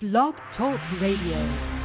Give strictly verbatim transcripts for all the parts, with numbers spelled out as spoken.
Blog Talk Radio.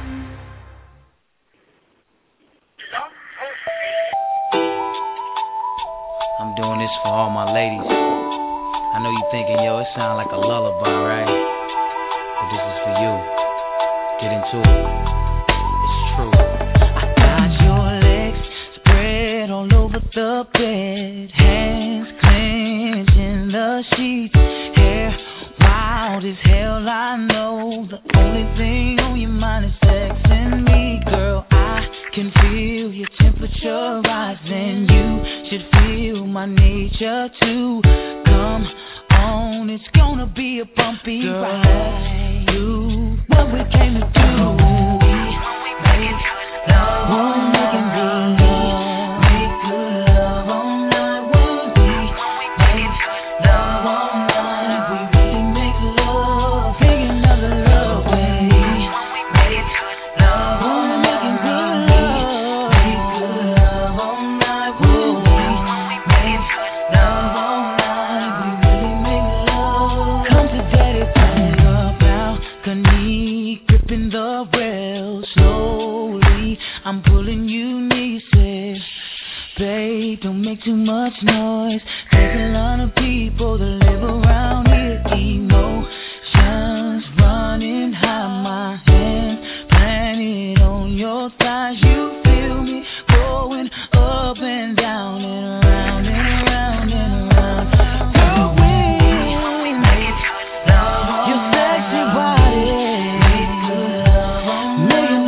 I'm doing this for all my ladies. I know you thinking, yo, it sound like a lullaby, right? But this is for you. Get into it. It's true. I got your legs spread all over the bed, hands clenching the sheets, hair wild as hell. I know the only thing on your mind is sex and me, girl. I can feel your temperature rising. You should feel my nature too. Come on, it's gonna be a bumpy girl, ride. Do what we came to do. We make love, we're making good love, make good love all night. When we make love all night, we really make love, big another love. When we make love, we're making good love, make good love all night. When we make love all night, we really make love. Come to daddy, on the balcony, gripping the rail slowly. I'm pulling you nieces. Babe, don't make too much noise. There's a lot of people that live around here. Emotions running high. My hands planted on your thighs. You feel me going up and down and around and around and around. Girl, we make love, your sexy body, make good love, making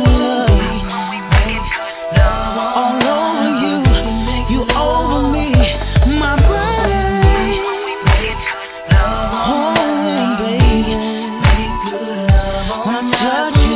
love all over you, you over me, my body. Oh, baby, make good love when I touch you.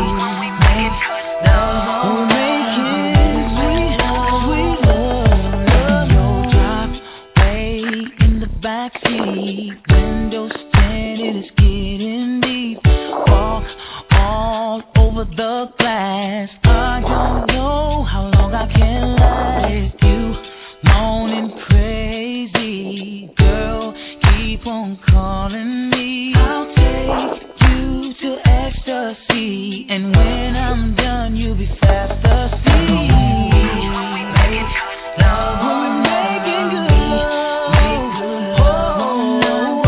We're making sweet love, sweet love. Your driveway in the backseat, windows tinted, it's getting deep. Walk all over the glass. I don't know how long I can last. You moaning crazy, girl, keep on calling me. I'll take you to ecstasy, and when I'm done, you'll be fast asleep. Love, we're making good love, make good love all night.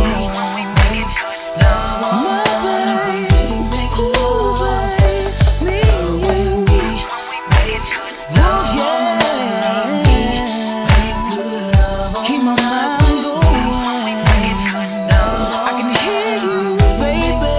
My baby, make love, me and you. Oh yeah, keep my mind going. I can hear you, baby.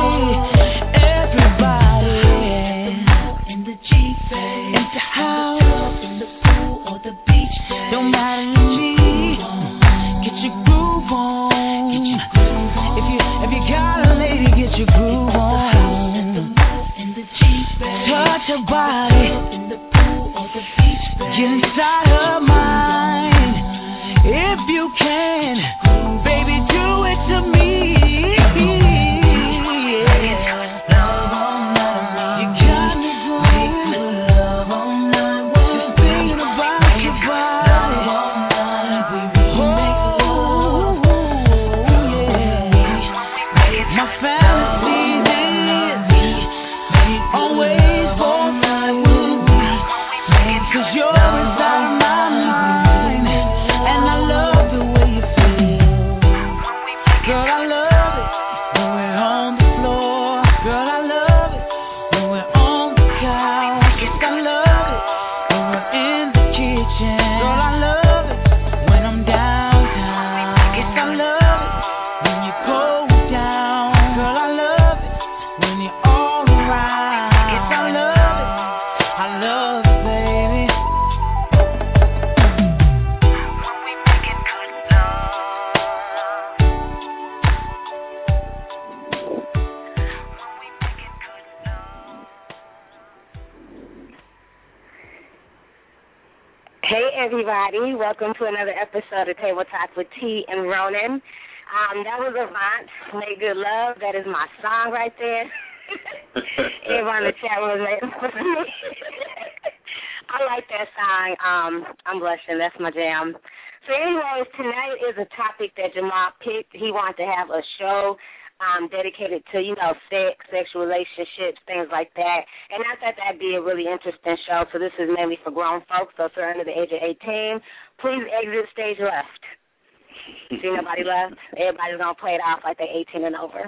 Everybody in the Jeep, at the house, in the pool or the beach, don't matter to me. Get your groove on. If you if you got a lady, get your groove on. Touch her body, get inside her mind. If you can, baby, do it to me. You got me going, just thinking about your body. Oh, yeah. My fantasy is always for night. 'Cause you're inside my mind, and I love the way you feel. Girl, I love it when we're on the floor. Girl, I love it when we're on the couch. Yes, I love it when we're in the kitchen. Girl, I love it when I'm downtown. Yes, I love it when you go down. Girl, I love it when you're all around. Yes, I love it. I love it, baby. Hey everybody, welcome to another episode of Table Talk with T and Ronan. Um, that was Avant, Make Good Love. That is my song right there. Everyone in the chat room was making fun of me. I like that song. Um, I'm blushing. That's my jam. So anyways, tonight is a topic that Jamal picked. He wanted to have a show um, dedicated to, you know, sex, sexual relationships, things like that. And I thought that'd be a really interesting show. So this is mainly for grown folks. So if you're under the age of eighteen, please exit stage left. See nobody left? Everybody's going to play it off like they're eighteen and over.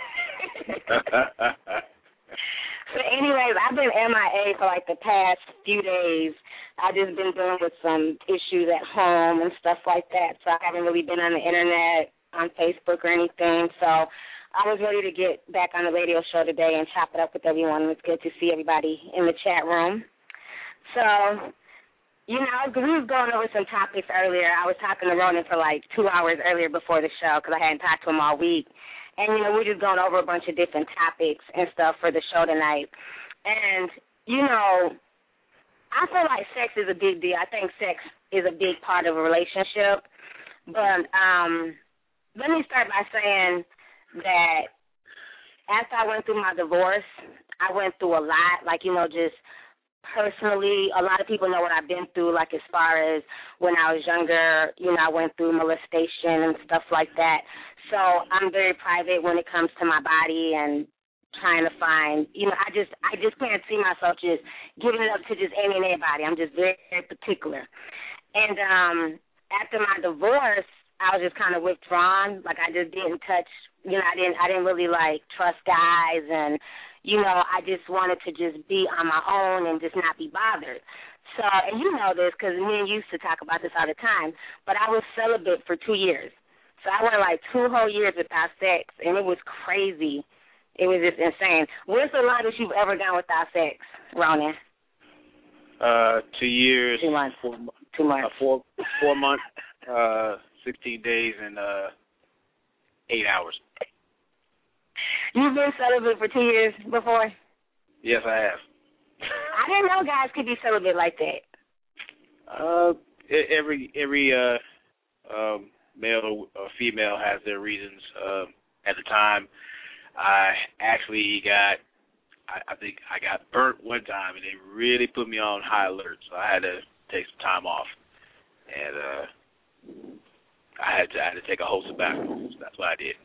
So anyways, I've been M I A for like the past few days. I've just been dealing with some issues at home and stuff like that. So I haven't really been on the internet, on Facebook or anything. So I was ready to get back on the radio show today and chop it up with everyone. It's good to see everybody in the chat room. So, you know, we was going over some topics earlier. I was talking to Ronan for like two hours earlier before the show because I hadn't talked to him all week. And, you know, we're just going over a bunch of different topics and stuff for the show tonight. And, you know, I feel like sex is a big deal. I think sex is a big part of a relationship. But um, let me start by saying that after I went through my divorce, I went through a lot, like, you know, just personally. A lot of people know what I've been through, like as far as when I was younger, you know, I went through molestation and stuff like that. So I'm very private when it comes to my body and trying to find, you know, I just I just can't see myself just giving it up to just any and everybody. I'm just very, very particular. And um, after my divorce, I was just kind of withdrawn. Like I just didn't touch, you know, I didn't I didn't really like trust guys, and you know, I just wanted to just be on my own and just not be bothered. So, and you know this because me and you used to talk about this all the time. But I was celibate for two years. So I went like two whole years without sex, and it was crazy. It was just insane. What's the longest you've ever gone without sex, Ronan? Uh, two years. Two months. Four, two months. Uh, four, four months, uh, sixteen days, and uh, eight hours. You've been celibate for two years before? Yes, I have. I didn't know guys could be celibate like that. Uh, every every uh, um, male or female has their reasons. Uh, at the time, I actually got, I, I think I got burnt one time, and they really put me on high alert, so I had to take some time off, and uh, I had to I had to take a whole sabbatical. So that's what I did.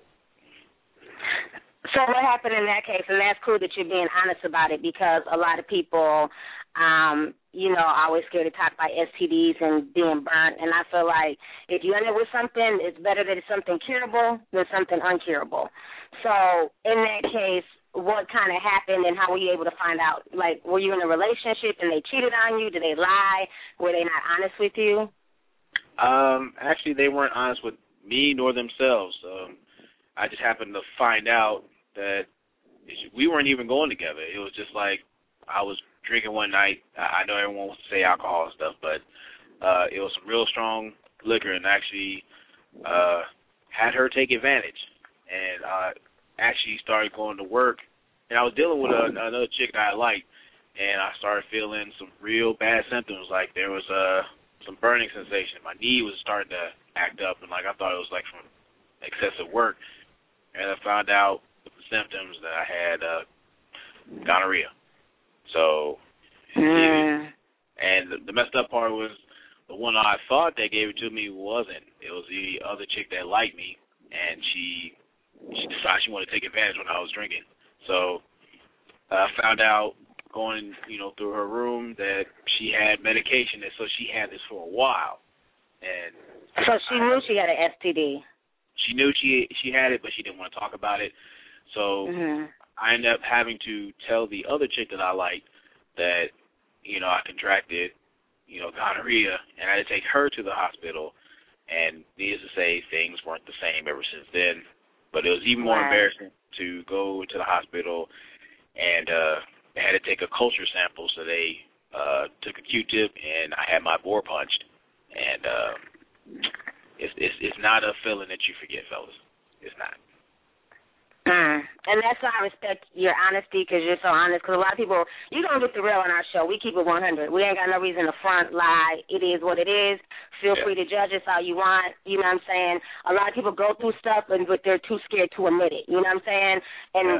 So what happened in that case? And that's cool that you're being honest about it, because a lot of people, um, you know, are always scared to talk about S T Ds and being burnt. And I feel like if you end up with something, it's better that it's something curable than something uncurable. So in that case, what kind of happened and how were you able to find out? Like, were you in a relationship and they cheated on you? Did they lie? Were they not honest with you? Um, actually, they weren't honest with me nor themselves. Um, I just happened to find out that we weren't even going together. It was just like I was drinking one night. I know everyone wants to say alcohol and stuff, but uh, it was some real strong liquor, and actually uh, had her take advantage. And I actually started going to work, and I was dealing with a, another chick that I liked, and I started feeling some real bad symptoms. Like there was uh, some burning sensation. My knee was starting to act up, and like I thought it was like from excessive work. And I found out with the symptoms that I had uh, gonorrhea. So, mm. and the, the messed up part was the one I thought that gave it to me wasn't. It was the other chick that liked me, and she she decided she wanted to take advantage when I was drinking. So I found out going, you know, through her room that she had medication, and so she had this for a while. And so she knew she had an S T D. She knew she she had it, but she didn't want to talk about it. So mm-hmm. I ended up having to tell the other chick that I liked that, you know, I contracted, you know, gonorrhea, and I had to take her to the hospital. And needless to say, things weren't the same ever since then. But it was even more right. embarrassing to go to the hospital, and uh, they had to take a culture sample. So they uh, took a Q-tip, and I had my bore punched. And uh, it's, it's it's not a feeling that you forget, fellas. It's not. Mm. And that's why I respect your honesty, because you're so honest. Because a lot of people, you don't get the real on our show. We keep it one hundred. We ain't got no reason to front, lie. It is what it is. Feel yeah. free to judge us all you want. You know what I'm saying? A lot of people go through stuff, and but they're too scared to admit it. You know what I'm saying? And yeah.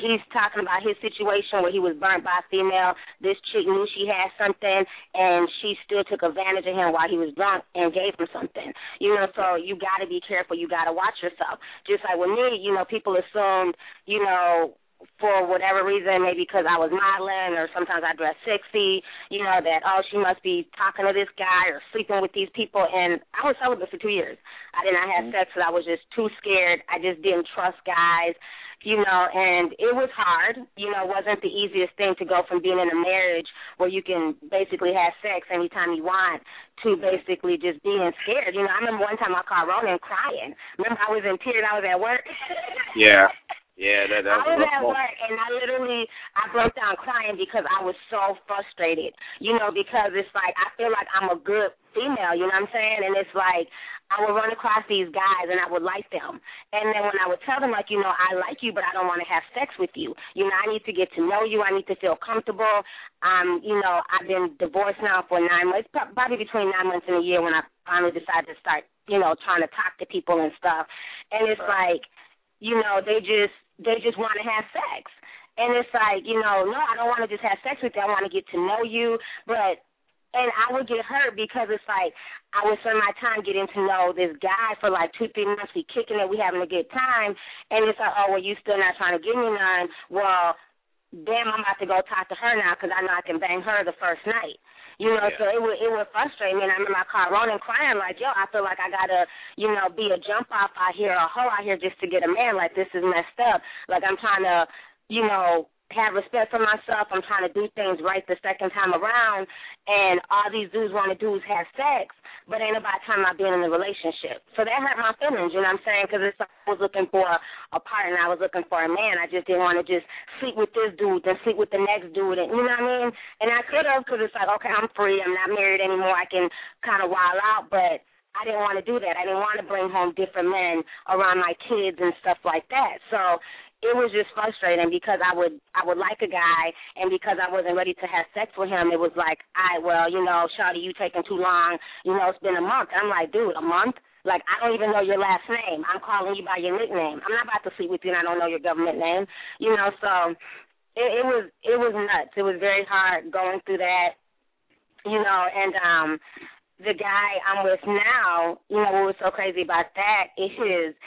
he's talking about his situation where he was burnt by a female. This chick knew she had something, and she still took advantage of him while he was drunk and gave him something. You know, so you got to be careful. You got to watch yourself. Just like with me, you know, people assumed, you know, for whatever reason, maybe because I was modeling or sometimes I dress sexy, you know, that, oh, she must be talking to this guy or sleeping with these people. And I was celibate for two years. I did not have sex because I was just too scared. I just didn't trust guys, you know, and it was hard. You know, it wasn't the easiest thing to go from being in a marriage where you can basically have sex anytime you want to basically just being scared. You know, I remember one time I called Ronan crying. Remember I was in tears. I was at work. Yeah. Yeah, that, that I was was at work, and I literally, I broke down crying because I was so frustrated, you know, because it's like, I feel like I'm a good female, you know what I'm saying? And it's like, I would run across these guys, and I would like them. And then when I would tell them, like, you know, I like you, but I don't want to have sex with you. You know, I need to get to know you. I need to feel comfortable. Um, you know, I've been divorced now for nine months, probably between nine months and a year when I finally decided to start, you know, trying to talk to people and stuff. And it's like, you know, they just, they just want to have sex. And it's like, you know, no, I don't want to just have sex with you. I want to get to know you. But, and I would get hurt because it's like I would spend my time getting to know this guy for like two, three months. We kicking it. We having a good time. And it's like, oh, well, you still not trying to give me none. Well, damn, I'm about to go talk to her now because I know I can bang her the first night. You know, yeah. So it would it would frustrate me. And I remember I called Ronan crying like, yo, I feel like I gotta, you know, be a jump off out here, a hoe out here just to get a man. Like, this is messed up. Like, I'm trying to, you know, have respect for myself. I'm trying to do things right the second time around. And all these dudes want to do is have sex, but ain't about time I've been in a relationship. So that hurt my feelings, you know what I'm saying? Because it's like I was looking for a partner. I was looking for a man. I just didn't want to just sleep with this dude, then sleep with the next dude. And, you know what I mean? And I could have, because it's like, okay, I'm free. I'm not married anymore. I can kind of wild out, but I didn't want to do that. I didn't want to bring home different men around my kids and stuff like that. So it was just frustrating because I would I would like a guy, and because I wasn't ready to have sex with him, it was like, all right, well, you know, shawty, you taking too long. You know, it's been a month. I'm like, dude, a month? Like, I don't even know your last name. I'm calling you by your nickname. I'm not about to sleep with you and I don't know your government name. You know, so it, it was it was nuts. It was very hard going through that, you know, and um, the guy I'm with now, you know, what was so crazy about that is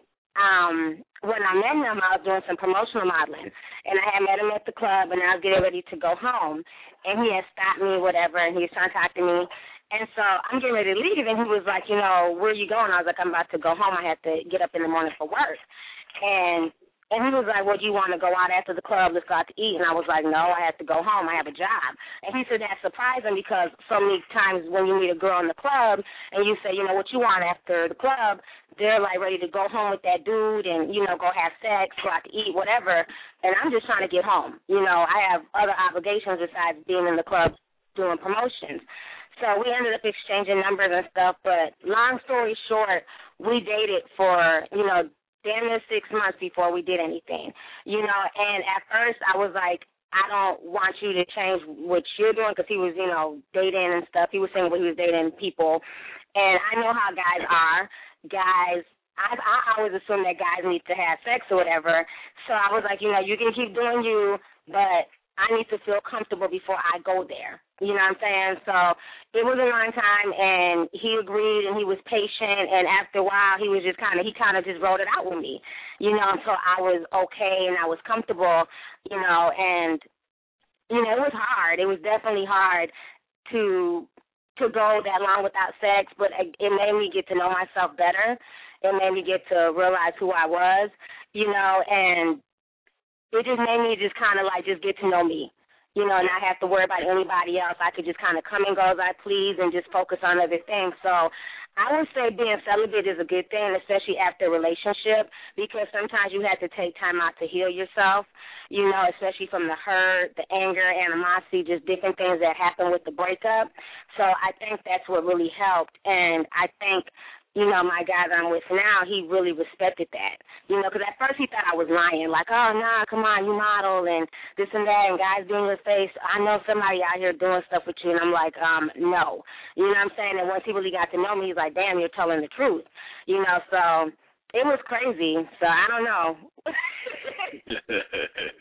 um, when I met him, I was doing some promotional modeling, and I had met him at the club, and I was getting ready to go home, and he had stopped me, whatever, and he was trying to talk to me, and so I'm getting ready to leave, and he was like, you know, where are you going? I was like, I'm about to go home. I had to get up in the morning for work, and And he was like, well, do you want to go out after the club? Let's go out to eat. And I was like, no, I have to go home. I have a job. And he said that's surprising because so many times when you meet a girl in the club and you say, you know, what you want after the club, they're like ready to go home with that dude and, you know, go have sex, go out to eat, whatever. And I'm just trying to get home. You know, I have other obligations besides being in the club doing promotions. So we ended up exchanging numbers and stuff. But long story short, we dated for, you know, damn near six months before we did anything, you know, and at first I was like, I don't want you to change what you're doing because he was, you know, dating and stuff. He was saying what he was dating people, and I know how guys are. Guys, I, I always assume that guys need to have sex or whatever, so I was like, you know, you can keep doing you, but I need to feel comfortable before I go there. You know what I'm saying? So it was a long time, and he agreed, and he was patient, and after a while, he was just kind of, he kind of just wrote it out with me, you know, so I was okay, and I was comfortable, you know, and, you know, it was hard. It was definitely hard to to go that long without sex, but it made me get to know myself better. It made me get to realize who I was, you know, and it just made me just kind of like just get to know me, you know, not have to worry about anybody else. I could just kind of come and go as I please and just focus on other things. So I would say being celibate is a good thing, especially after a relationship, because sometimes you have to take time out to heal yourself, you know, especially from the hurt, the anger, animosity, just different things that happen with the breakup. So I think that's what really helped, and I think, you know, my guy that I'm with now, he really respected that. You know, because at first he thought I was lying, like, oh, nah, come on, you model and this and that, and guys being in your face. I know somebody out here doing stuff with you, and I'm like, um, no. You know what I'm saying? And once he really got to know me, he's like, damn, you're telling the truth. You know, so it was crazy. So I don't know.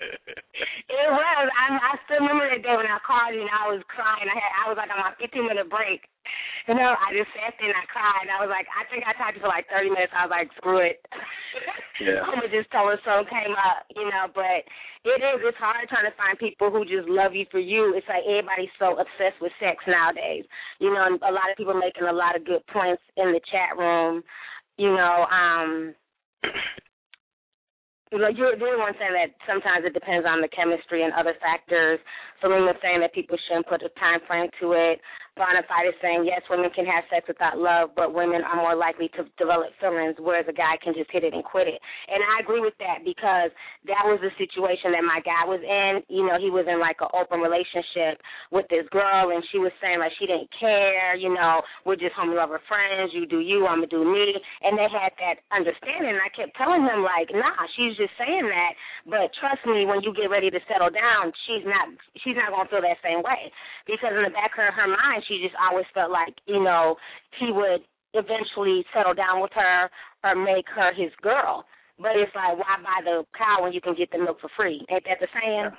party, and I was crying. I had I was like on my fifteen minute break. You know, I just sat there and I cried. I was like, I think I talked to you for like thirty minutes. I was like, screw it. Yeah. I'm gonna just tell her so came up, you know. But it is. It's hard trying to find people who just love you for you. It's like everybody's so obsessed with sex nowadays. You know, and a lot of people making a lot of good points in the chat room. You know, um. Like you're the one saying that sometimes it depends on the chemistry and other factors. Someone was saying that people shouldn't put a time frame to it. Bonafide is saying, yes, women can have sex without love, but women are more likely to develop feelings, whereas a guy can just hit it and quit it. And I agree with that because that was the situation that my guy was in. You know, he was in like an open relationship with this girl, and she was saying like she didn't care, you know, we're just homie lover friends, you do you, I'm going to do me. And they had that understanding, and I kept telling him like, nah, she's just saying that, but trust me, when you get ready to settle down, she's not she's not going to feel that same way because in the back of her mind, she just always felt like, you know, he would eventually settle down with her or make her his girl. But it's like, why buy the cow when you can get the milk for free? Ain't that the saying?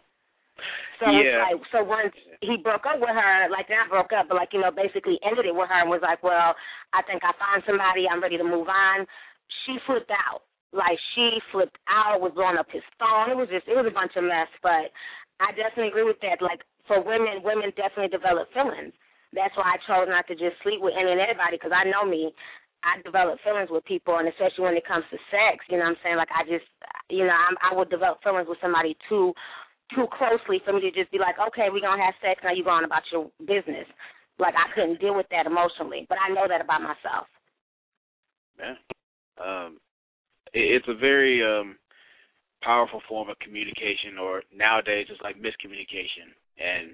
So yeah. it's like, so once he broke up with her, like not broke up, but like, you know, basically ended it with her and was like, well, I think I found somebody, I'm ready to move on. She flipped out. Like, she flipped out, was blowing up his phone. It was just, it was a bunch of mess. But I definitely agree with that. Like, for women, women definitely develop feelings. That's why I chose not to just sleep with any and everybody, because I know me. I develop feelings with people, and especially when it comes to sex, you know what I'm saying? Like, I just, you know, I'm, I would develop feelings with somebody too too closely for me to just be like, okay, we're going to have sex, now you go on about your business. Like, I couldn't deal with that emotionally, but I know that about myself. Yeah. Um, it, it's a very um, powerful form of communication, or nowadays it's like miscommunication. And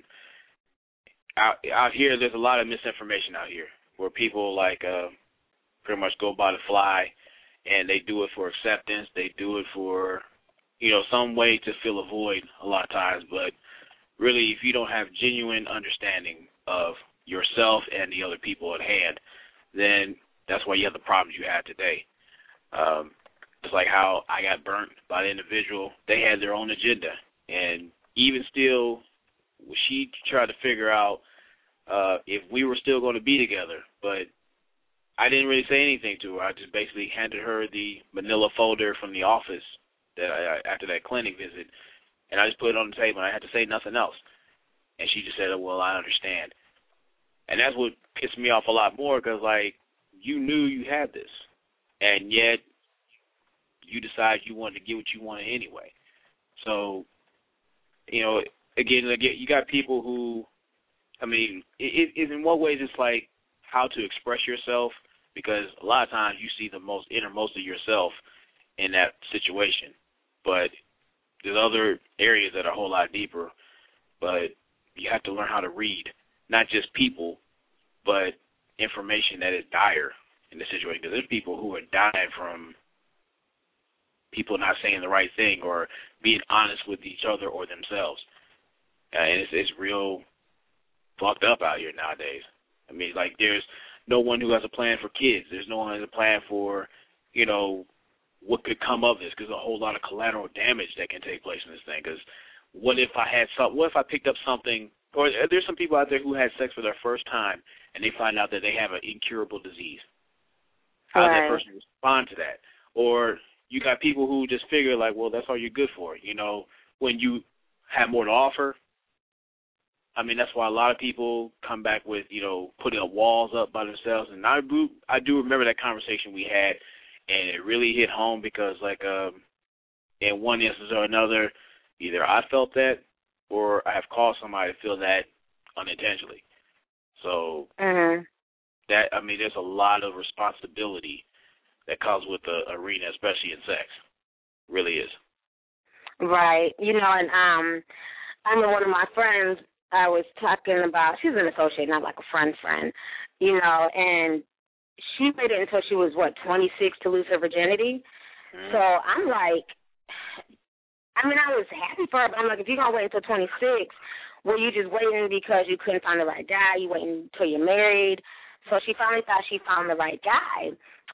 out, out here, there's a lot of misinformation out here where people, like, uh, pretty much go by the fly, and they do it for acceptance. They do it for, you know, some way to fill a void a lot of times. But really, if you don't have genuine understanding of yourself and the other people at hand, then that's why you have the problems you have today. Um, it's like how I got burnt by the individual. They had their own agenda. And even still, she tried to figure out uh, if we were still going to be together. But I didn't really say anything to her. I just basically handed her the manila folder from the office that I, after that clinic visit, and I just put it on the table, and I had to say nothing else. And she just said, well, I understand. And that's what pissed me off a lot more, because, like, you knew you had this, and yet you decided you wanted to get what you wanted anyway. So, you know, again, again you got people who, I mean, it, it, in what ways it's like how to express yourself, because a lot of times you see the most innermost of yourself in that situation. But there's other areas that are a whole lot deeper, but you have to learn how to read, not just people, but information that is dire in the situation, because there's people who are dying from people not saying the right thing or being honest with each other or themselves. Uh, and it's, it's real fucked up out here nowadays. I mean, like, there's no one who has a plan for kids. There's no one who has a plan for, you know, what could come of this, because there's a whole lot of collateral damage that can take place in this thing. Because what if I had some, what if I picked up something, or there's some people out there who had sex for their first time and they find out that they have an incurable disease. How does that person respond to that? Or you got people who just figure, like, well, that's all you're good for. You know, when you have more to offer, I mean, that's why a lot of people come back with, you know, putting up walls up by themselves. And I do, I do remember that conversation we had, and it really hit home because, like, um, in one instance or another, either I felt that or I have caused somebody to feel that unintentionally. So mm-hmm. that, I mean, there's a lot of responsibility that comes with the arena, especially in sex. It really is. Right. You know, and um, I know one of my friends, I was talking about, she's an associate, not like a friend friend, you know, and she waited until she was, what, twenty-six to lose her virginity. Mm-hmm. So I'm like, I mean, I was happy for her, but I'm like, if you're going to wait until twenty-six, were you just waiting because you couldn't find the right guy? You waiting until you're married? So she finally thought she found the right guy.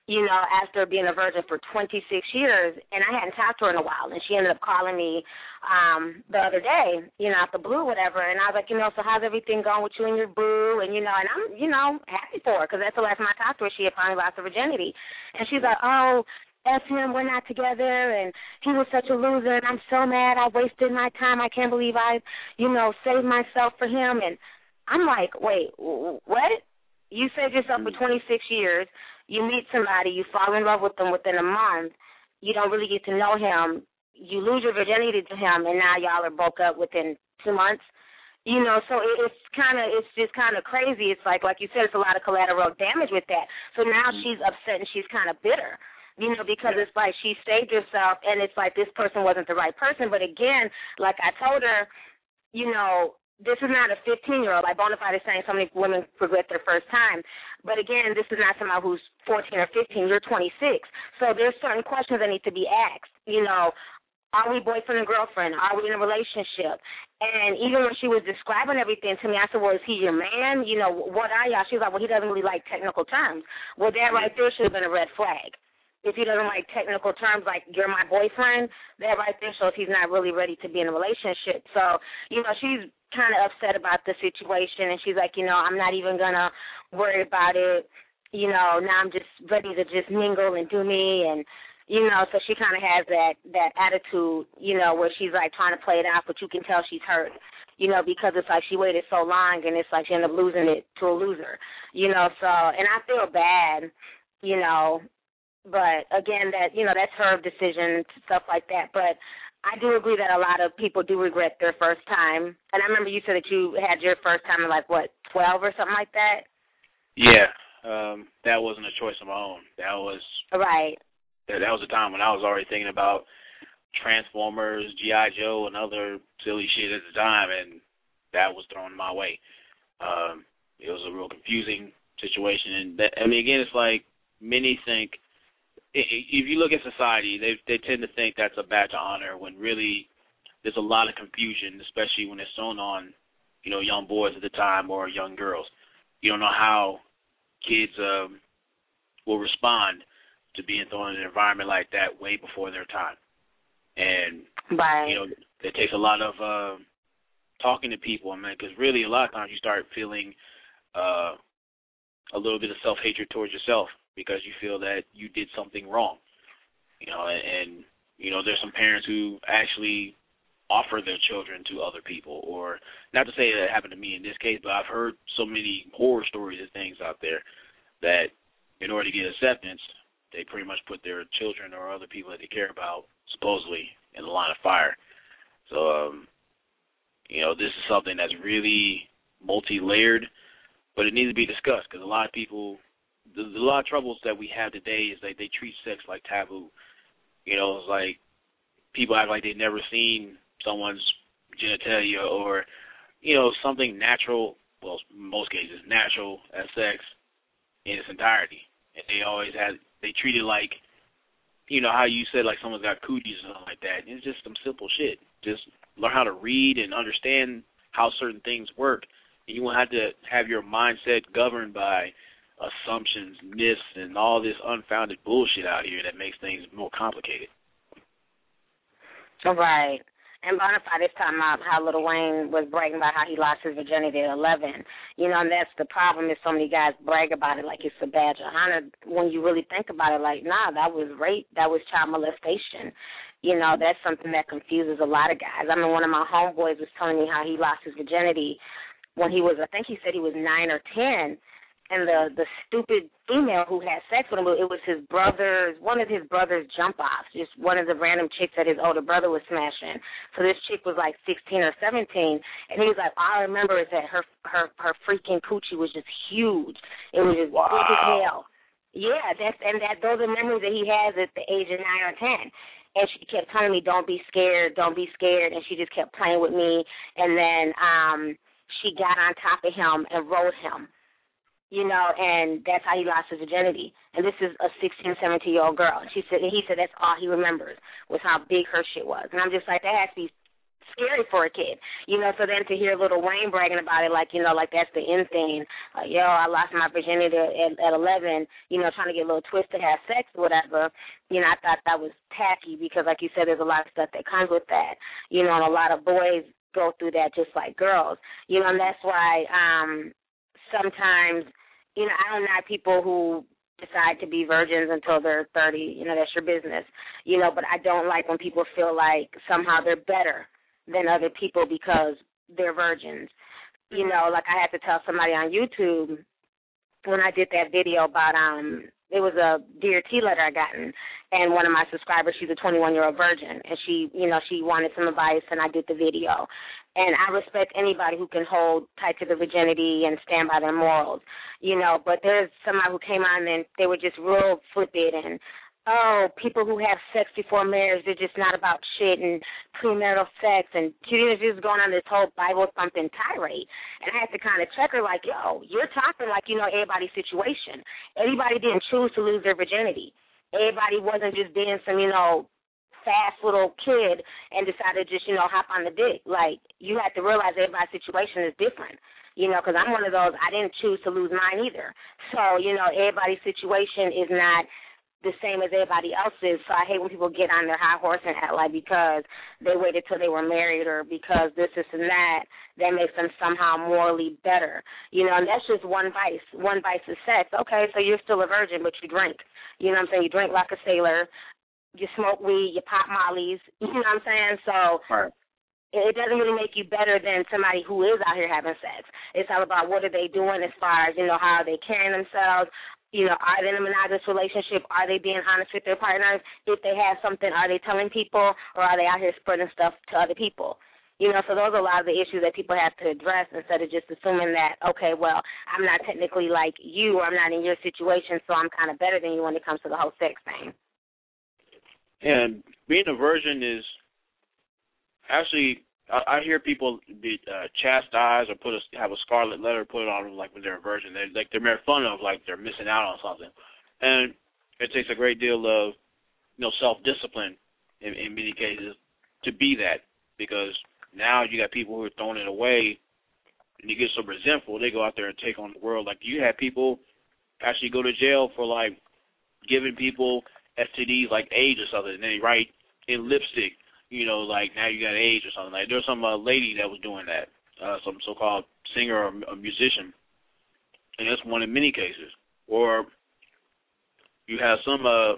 you know, after being a virgin for twenty-six years, and I hadn't talked to her in a while, and she ended up calling me um, the other day, you know, out the blue, whatever, and I was like, you know, so how's everything going with you and your boo, and, you know, and I'm, you know, happy for her, because that's the last time I talked to her, she had finally lost her virginity, and she's like, oh, F him, we're not together, and he was such a loser, and I'm so mad, I wasted my time, I can't believe I, you know, saved myself for him, and I'm like, wait, what? You saved yourself for twenty-six years, you meet somebody, you fall in love with them within a month, you don't really get to know him, you lose your virginity to him, and now y'all are broke up within two months. You know, so it, it's kind of, it's just kind of crazy. It's like, like you said, it's a lot of collateral damage with that. So now mm-hmm. she's upset and she's kind of bitter, you know, because yeah. it's like she saved herself, and it's like this person wasn't the right person. But again, like I told her, you know, this is not a fifteen-year-old. Like Bonafide is saying so many women regret their first time. But, again, this is not somebody who's fourteen or fifteen. You're twenty-six. So there's certain questions that need to be asked. You know, are we boyfriend and girlfriend? Are we in a relationship? And even when she was describing everything to me, I said, well, is he your man? You know, what are y'all? She was like, well, he doesn't really like technical terms. Well, that right there should have been a red flag. If he doesn't like technical terms like you're my boyfriend, that right there shows he's not really ready to be in a relationship. So, you know, she's kind of upset about the situation, and she's like, you know, I'm not even going to worry about it. You know, now I'm just ready to just mingle and do me, and, you know, so she kind of has that, that attitude, you know, where she's like trying to play it out, but you can tell she's hurt, you know, because it's like she waited so long, and it's like she ended up losing it to a loser, you know, so, and I feel bad, you know, but, again, that, you know, that's her decision, stuff like that. But I do agree that a lot of people do regret their first time. And I remember you said that you had your first time at, like, what, twelve or something like that? Yeah. Um, that wasn't a choice of my own. That was right. That, that was a time when I was already thinking about Transformers, G I. Joe, and other silly shit at the time, and that was thrown my way. Um, it was a real confusing situation. And, that, I mean, again, it's like many think, if you look at society, they they tend to think that's a badge of honor when really there's a lot of confusion, especially when it's thrown on, you know, young boys at the time or young girls. You don't know how kids um, will respond to being thrown in an environment like that way before their time. And, right. you know, it takes a lot of uh, talking to people, I mean, because really a lot of times you start feeling uh, a little bit of self-hatred towards yourself, because you feel that you did something wrong, you know, and, and, you know, there's some parents who actually offer their children to other people, or not to say that it happened to me in this case, but I've heard so many horror stories and things out there that in order to get acceptance, they pretty much put their children or other people that they care about, supposedly, in the line of fire. So, um, you know, this is something that's really multi-layered, but it needs to be discussed, because a lot of people, the, a lot of troubles that we have today is that they treat sex like taboo. You know, it's like people act like they've never seen someone's genitalia or, you know, something natural, well, in most cases, natural as sex in its entirety. And they always have, they treat it like, you know, how you said, like someone's got cooties or something like that. It's just some simple shit. Just learn how to read and understand how certain things work. And you won't have to have your mindset governed by assumptions, myths, and all this unfounded bullshit out here that makes things more complicated. Right. And Bonafide is talking about how Lil Wayne was bragging about how he lost his virginity at eleven. You know, and that's the problem, is so many guys brag about it like it's a badge of honor. When you really think about it, like, nah, that was rape. That was child molestation. You know, that's something that confuses a lot of guys. I mean, one of my homeboys was telling me how he lost his virginity when he was, I think he said he was nine or ten, and the, the stupid female who had sex with him, it was his brother's, one of his brother's jump-offs, just one of the random chicks that his older brother was smashing. So this chick was like sixteen or seventeen, and he was like, all I remember is that her her her freaking coochie was just huge. It was just wow. big as hell. Yeah, that's and that those are memories that he has at the age of nine or ten. And she kept telling me, don't be scared, don't be scared, and she just kept playing with me. And then um, she got on top of him and rode him. You know, and that's how he lost his virginity. And this is a sixteen, seventeen-year-old girl. And she said, and he said that's all he remembers was how big her shit was. And I'm just like, that has to be scary for a kid, you know. So then to hear Lil Wayne bragging about it, like, you know, like that's the end thing. Like, yo, I lost my virginity at, at eleven, you know, trying to get a little twist to have sex or whatever. You know, I thought that was tacky because, like you said, there's a lot of stuff that comes with that, you know, and a lot of boys go through that just like girls, you know, and that's why um, sometimes, you know, I don't know people who decide to be virgins until they're thirty, you know, that's your business, you know, but I don't like when people feel like somehow they're better than other people because they're virgins. You know, like I had to tell somebody on YouTube when I did that video about, um, it was a Dear T letter I gotten, and one of my subscribers, she's a twenty-one-year-old virgin, and she, you know, she wanted some advice, and I did the video. And I respect anybody who can hold tight to their virginity and stand by their morals, you know, but there's somebody who came on and they were just real flippant and, oh, people who have sex before marriage, they're just not about shit and premarital sex, and she was just going on this whole Bible-thumping tirade. And I had to kind of check her like, yo, you're talking like you know everybody's situation. Everybody didn't choose to lose their virginity. Everybody wasn't just being some, you know, fast little kid and decided to just, you know, hop on the dick. Like, you have to realize everybody's situation is different, you know, because I'm one of those, I didn't choose to lose mine either. So, you know, everybody's situation is not the same as everybody else's. So I hate when people get on their high horse and act like because they waited till they were married or because this, this, and that, that makes them somehow morally better. You know, and that's just one vice. One vice is sex. Okay, so you're still a virgin, but you drink. You know what I'm saying? You drink like a sailor. You smoke weed, you pop mollies, you know what I'm saying? So right. It doesn't really make you better than somebody who is out here having sex. It's all about what are they doing as far as, you know, how are they carrying themselves? You know, are they in a monogamous relationship? Are they being honest with their partners? If they have something, are they telling people, or are they out here spreading stuff to other people? You know, so those are a lot of the issues that people have to address instead of just assuming that, okay, well, I'm not technically like you, or I'm not in your situation, so I'm kind of better than you when it comes to the whole sex thing. And being a virgin is actually, I, I hear people be uh, chastised or put a, have a scarlet letter put on them like when they're a virgin. They're, like they're made fun of, like they're missing out on something. And it takes a great deal of, you know, self-discipline in, in many cases to be that, because now you got people who are throwing it away and they get so resentful, they go out there and take on the world. Like you had people actually go to jail for like giving people S T Ds like AIDS or something, and they write in lipstick, you know, like now you got AIDS or something. Like there's some uh, lady that was doing that, uh, some so-called singer or a musician, and that's one in many cases. Or you have some uh,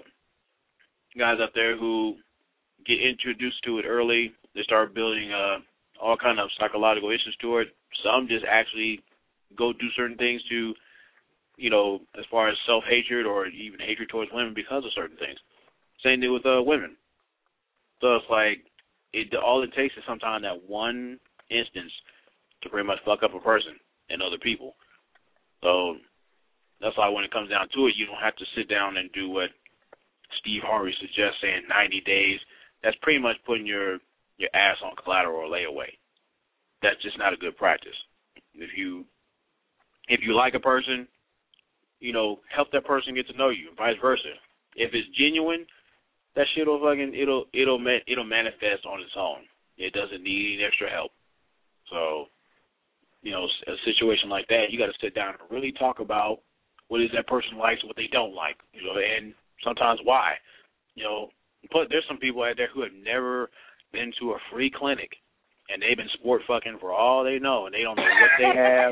guys out there who get introduced to it early. They start building uh, all kind of psychological issues to it. Some just actually go do certain things to, you know, as far as self-hatred or even hatred towards women because of certain things. Same thing with uh, women. So it's like, it all it takes is sometimes that one instance to pretty much fuck up a person and other people. So that's why when it comes down to it, you don't have to sit down and do what Steve Harvey suggests, saying ninety days. That's pretty much putting your, your ass on collateral or layaway. That's just not a good practice. If you if you like a person, you know, help that person get to know you, and vice versa. If it's genuine, that shit'll fucking it'll it'll it'll manifest on its own. It doesn't need any extra help. So, you know, a situation like that, you got to sit down and really talk about what is that person likes, what they don't like, you know, and sometimes why. You know, but there's some people out there who have never been to a free clinic, and they've been sport fucking for all they know, and they don't know what they have,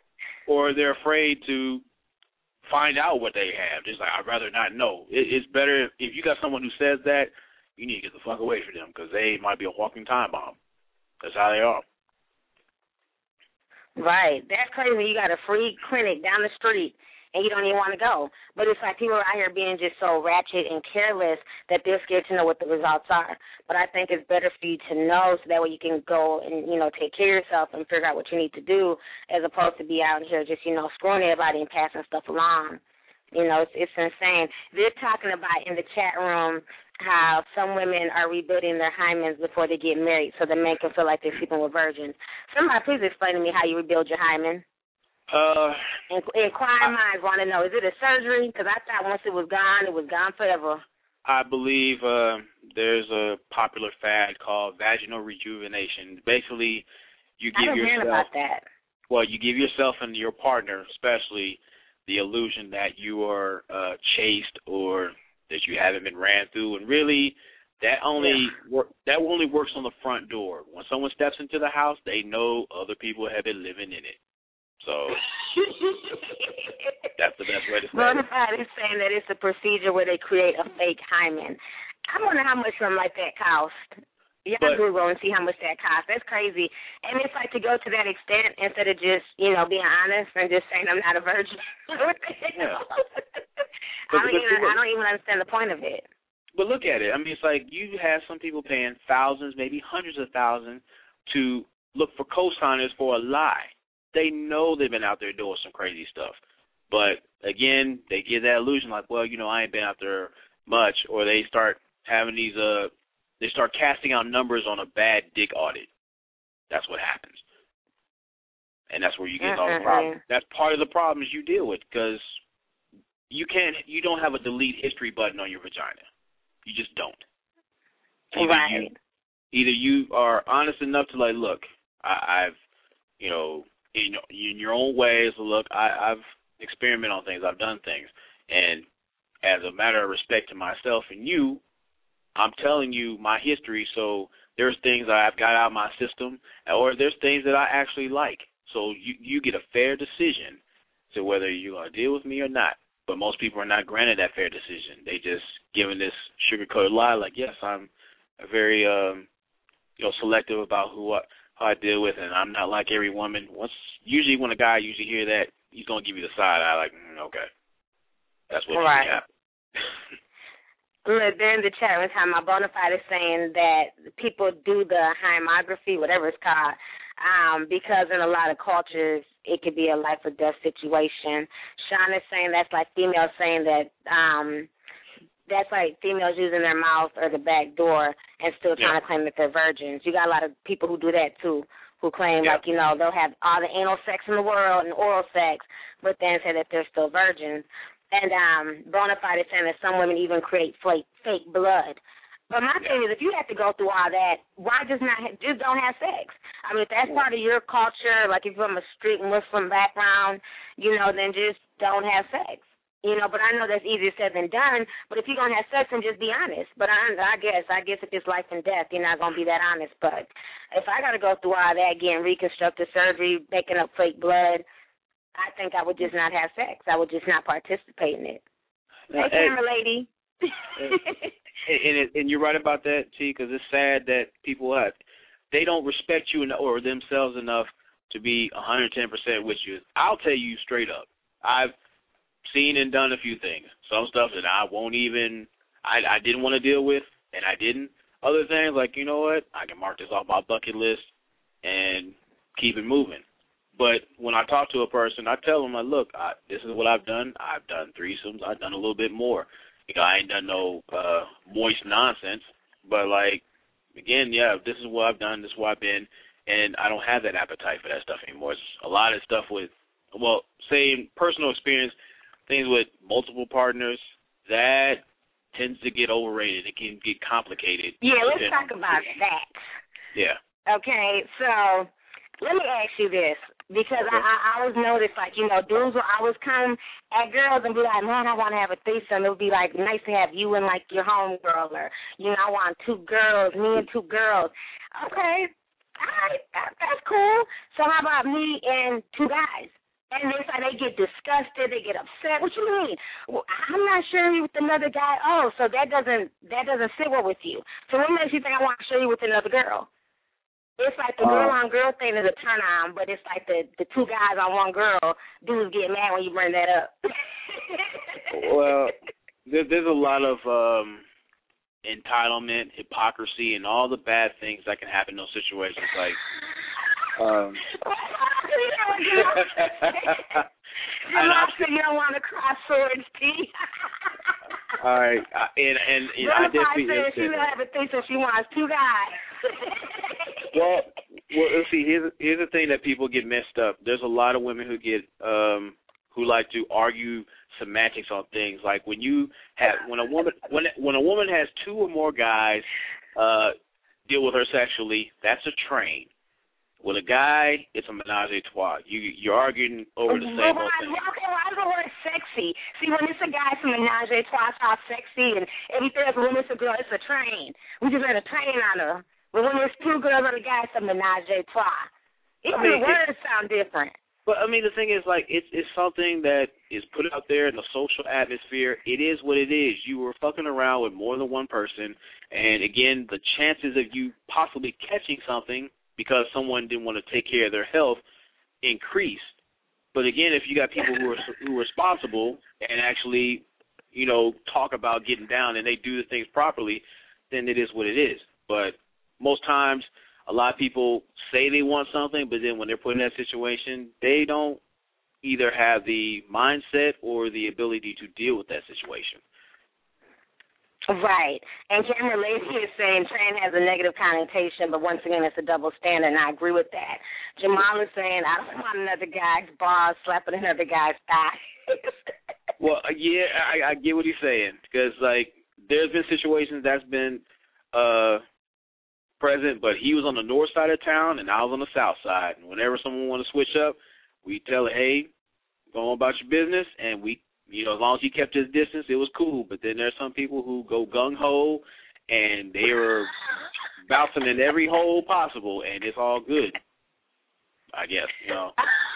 or they're afraid to find out what they have. Just like, I'd rather not know. It, it's better if, if you got someone who says that, you need to get the fuck away from them because they might be a walking time bomb. That's how they are. Right. That's crazy. You got a free clinic down the street and you don't even want to go. But it's like people are out here being just so ratchet and careless that they're scared to know what the results are. But I think it's better for you to know so that way you can go and, you know, take care of yourself and figure out what you need to do as opposed to be out here just, you know, screwing everybody and passing stuff along. You know, it's, it's insane. They're talking about in the chat room how some women are rebuilding their hymens before they get married so the men can feel like they're sleeping with virgins. Somebody please explain to me how you rebuild your hymen. Uh, Inquiring minds want to know, is it a surgery? Because I thought once it was gone, it was gone forever. I believe uh, there's a popular fad called vaginal rejuvenation. Basically, you give I've been hearing yourself about that. well, you give yourself and your partner, especially, the illusion that you are uh, chaste or that you haven't been ran through, and really, that only Yeah. wor- that only works on the front door. When someone steps into the house, they know other people have been living in it. So that's the best way to say it. Bonafide is saying that it's a procedure where they create a fake hymen. I wonder how much something like that cost. Y'all But- Google and see how much that costs. That's crazy. And it's like to go to that extent instead of just, you know, being honest and just saying I'm not a virgin. Yeah. I don't even I don't even understand the point of it. But look at it. I mean, it's like you have some people paying thousands, maybe hundreds of thousands, to look for co-signers for a lie. They know they've been out there doing some crazy stuff. But, again, they give that illusion like, well, you know, I ain't been out there much. Or they start having these, uh, they start casting out numbers on a bad dick audit. That's what happens. And that's where you get all the problems. That's part of the problems you deal with because you can't, you don't have a delete history button on your vagina. You just don't. Either right. You, either you are honest enough to like, look, I, I've, you know, in, in your own ways, look, I, I've experimented on things, I've done things, and as a matter of respect to myself and you, I'm telling you my history. So there's things that I've got out of my system, or there's things that I actually like. So you you get a fair decision to whether you're gonna deal with me or not. But most people are not granted that fair decision. They just given this sugar-coated lie, like, yes, I'm a very, um, you know, selective about who I, how I deal with, and I'm not like every woman. Once, usually when a guy usually hear that, he's gonna give you the side eye, like, mm, okay, that's what right. you got. Look, they're in the chat room time. My Bonafide is saying that people do the hymography, whatever it's called, um, because in a lot of cultures it could be a life or death situation. Sean is saying that's like females saying that um, that's like females using their mouth or the back door and still trying Yeah. to claim that they're virgins. You got a lot of people who do that too, who claim Yeah. like, you know, they'll have all the anal sex in the world and oral sex, but then say that they're still virgins. And um, Bonafide is saying that some women even create fake, fake blood. But my thing is, if you have to go through all that, why just not ha- just don't have sex? I mean, if that's part of your culture, like if you're from a strict Muslim background, you know, then just don't have sex. You know, but I know that's easier said than done. But if you're gonna have sex, then just be honest. But I, I guess, I guess if it's life and death, you're not gonna be that honest. But if I gotta go through all that, getting reconstructive surgery, making up fake blood, I think I would just not have sex. I would just not participate in it. Hey, camera lady. And, and, it, and you're right about that, T, because it's sad that people have, they don't respect you enough, or themselves enough to be one hundred ten percent with you. I'll tell you straight up. I've seen and done a few things. Some stuff that I won't even, I, I didn't want to deal with, and I didn't. Other things like, you know what, I can mark this off my bucket list and keep it moving. But when I talk to a person, I tell them, like, look, I, this is what I've done. I've done threesomes. I've done a little bit more. You know, I ain't done no uh, moist nonsense. But, like, again, yeah, this is what I've done. This is what I've been. And I don't have that appetite for that stuff anymore. It's a lot of stuff with, well, say personal experience, things with multiple partners, that tends to get overrated. It can get complicated. Yeah, let's talk about that. Yeah. Okay, so let me ask you this. Because okay. I, I I always notice, like, you know, dudes will always come at girls and be like, man, I want to have a threesome. It would be, like, nice to have you and, like, your homegirl, or, you know, I want two girls, me and two girls. Okay, all right, that, that's cool. So how about me and two guys? And it's like they get disgusted, they get upset. What you mean? Well, I'm not sharing you with another guy. Oh, so that doesn't that doesn't sit well with you. So what makes you think I want to share you with another girl? It's like the girl-on-girl thing is a turn-on, but it's like the, the two guys on one girl, dudes get mad when you bring that up. Well, there, there's a lot of um, entitlement, hypocrisy, and all the bad things that can happen in those situations. Like, um, you don't want to cross swords, T. All right, and and, and I definitely said she don't have a thing, so she wants two guys. Well, well, let's see. Here's here's the thing that people get messed up. There's a lot of women who get um who like to argue semantics on things. Like when you have when a woman when when a woman has two or more guys uh, deal with her sexually, that's a train. With a guy, it's a menage a trois. You you're arguing over the same old thing. Okay, why is the word sexy? See, when it's a guy, it's a menage a trois, it's all sexy, and everything else. When it's a girl, it's a train. We just had a train on her. But when there's two girls on a guy, it's a menage a trois. Even I mean, the words it, sound different. But I mean, the thing is, like, it's it's something that is put out there in the social atmosphere. It is what it is. You were fucking around with more than one person, and again, the chances of you possibly catching something because someone didn't want to take care of their health increased. But again, if you got people who are who are responsible and actually, you know, talk about getting down and they do the things properly, then it is what it is. But most times, a lot of people say they want something, but then when they're put in that situation, they don't either have the mindset or the ability to deal with that situation. Right. And Camera Lacey is saying train has a negative connotation, but once again, it's a double standard, and I agree with that. Jamal is saying, I don't want another guy's balls slapping another guy's thigh. Well, yeah, I, I get what he's saying, because, like, there's been situations that's been uh, present, but he was on the north side of town, and I was on the south side. And whenever someone want to switch up, we tell her, hey, go on about your business, and we You know, as long as he kept his distance, it was cool. But then there's some people who go gung-ho, and they are bouncing in every hole possible, and it's all good, I guess, you know.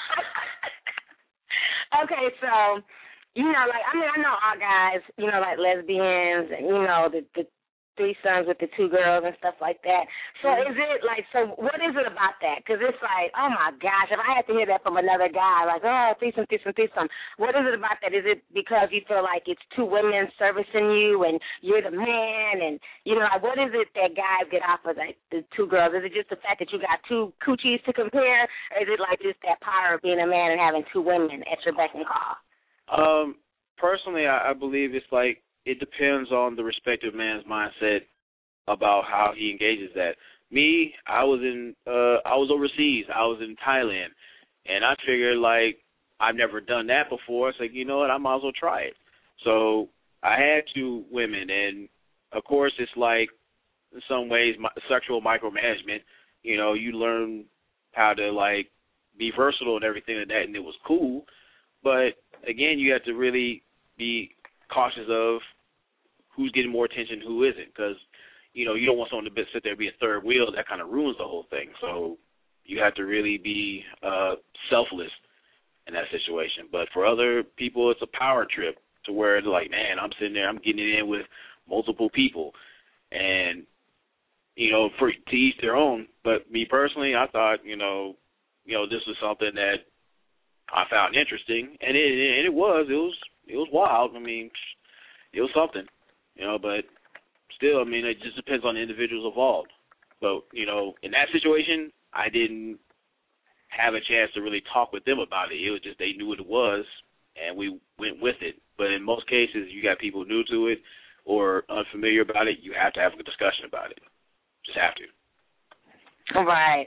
Okay, so, you know, like, I mean, I know all guys, you know, like lesbians, and, you know, the, the threesomes with the two girls and stuff like that. So is it like, so what is it about that? Because it's like, oh my gosh, if I had to hear that from another guy, like, oh, threesome, threesome, threesome. What is it about that? Is it because you feel like it's two women servicing you and you're the man? And, you know, like, what is it that guys get off of, like, the two girls? Is it just the fact that you got two coochies to compare? Or is it like just that power of being a man and having two women at your beck and call? Um, personally, I, I believe it's like, it depends on the respective man's mindset about how he engages that. Me, I was in, uh, I was overseas. I was in Thailand, and I figured, like, I've never done that before. It's like, you know what, I might as well try it. So I had two women, and of course, it's like, in some ways, my, sexual micromanagement. You know, you learn how to, like, be versatile and everything like that, and it was cool. But again, you have to really be cautious of who's getting more attention, who isn't, because, you know, you don't want someone to sit there and be a third wheel. That kind of ruins the whole thing. So you have to really be uh, selfless in that situation. But for other people, it's a power trip to where it's like, man, I'm sitting there, I'm getting it in with multiple people. And, you know, for to each their own. But me personally, I thought, you know, you know, this was something that I found interesting, and it and it was, it was, it was wild. I mean, it was something, you know, but still, I mean, it just depends on the individuals involved. But, you know, in that situation, I didn't have a chance to really talk with them about it. It was just they knew what it was, and we went with it. But in most cases, you got people new to it or unfamiliar about it, you have to have a discussion about it. Just have to. All right.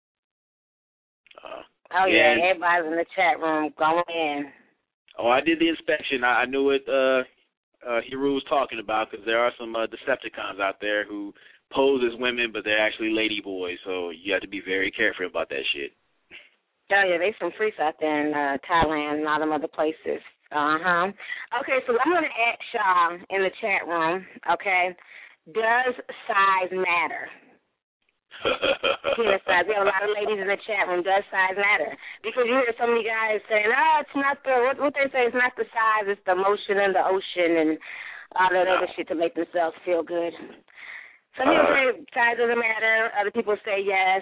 Uh, oh, yeah, yeah, everybody's in the chat room going in. Oh, I did the inspection. I, I knew what uh, uh, Hiru was talking about, because there are some uh, Decepticons out there who pose as women, but they're actually lady boys, so you have to be very careful about that shit. Oh, yeah, there's some freaks out there in uh, Thailand and all them other places. Uh-huh. Okay, so I'm going to ask y'all in the chat room, okay, does size matter? Penis size. We have a lot of ladies in the chat room. Does size matter? Because you hear so many guys saying, oh, it's not the, what, what they say, it's not the size, it's the motion in the ocean and all that other shit to make themselves feel good. Some people say size doesn't matter. Other people say yes.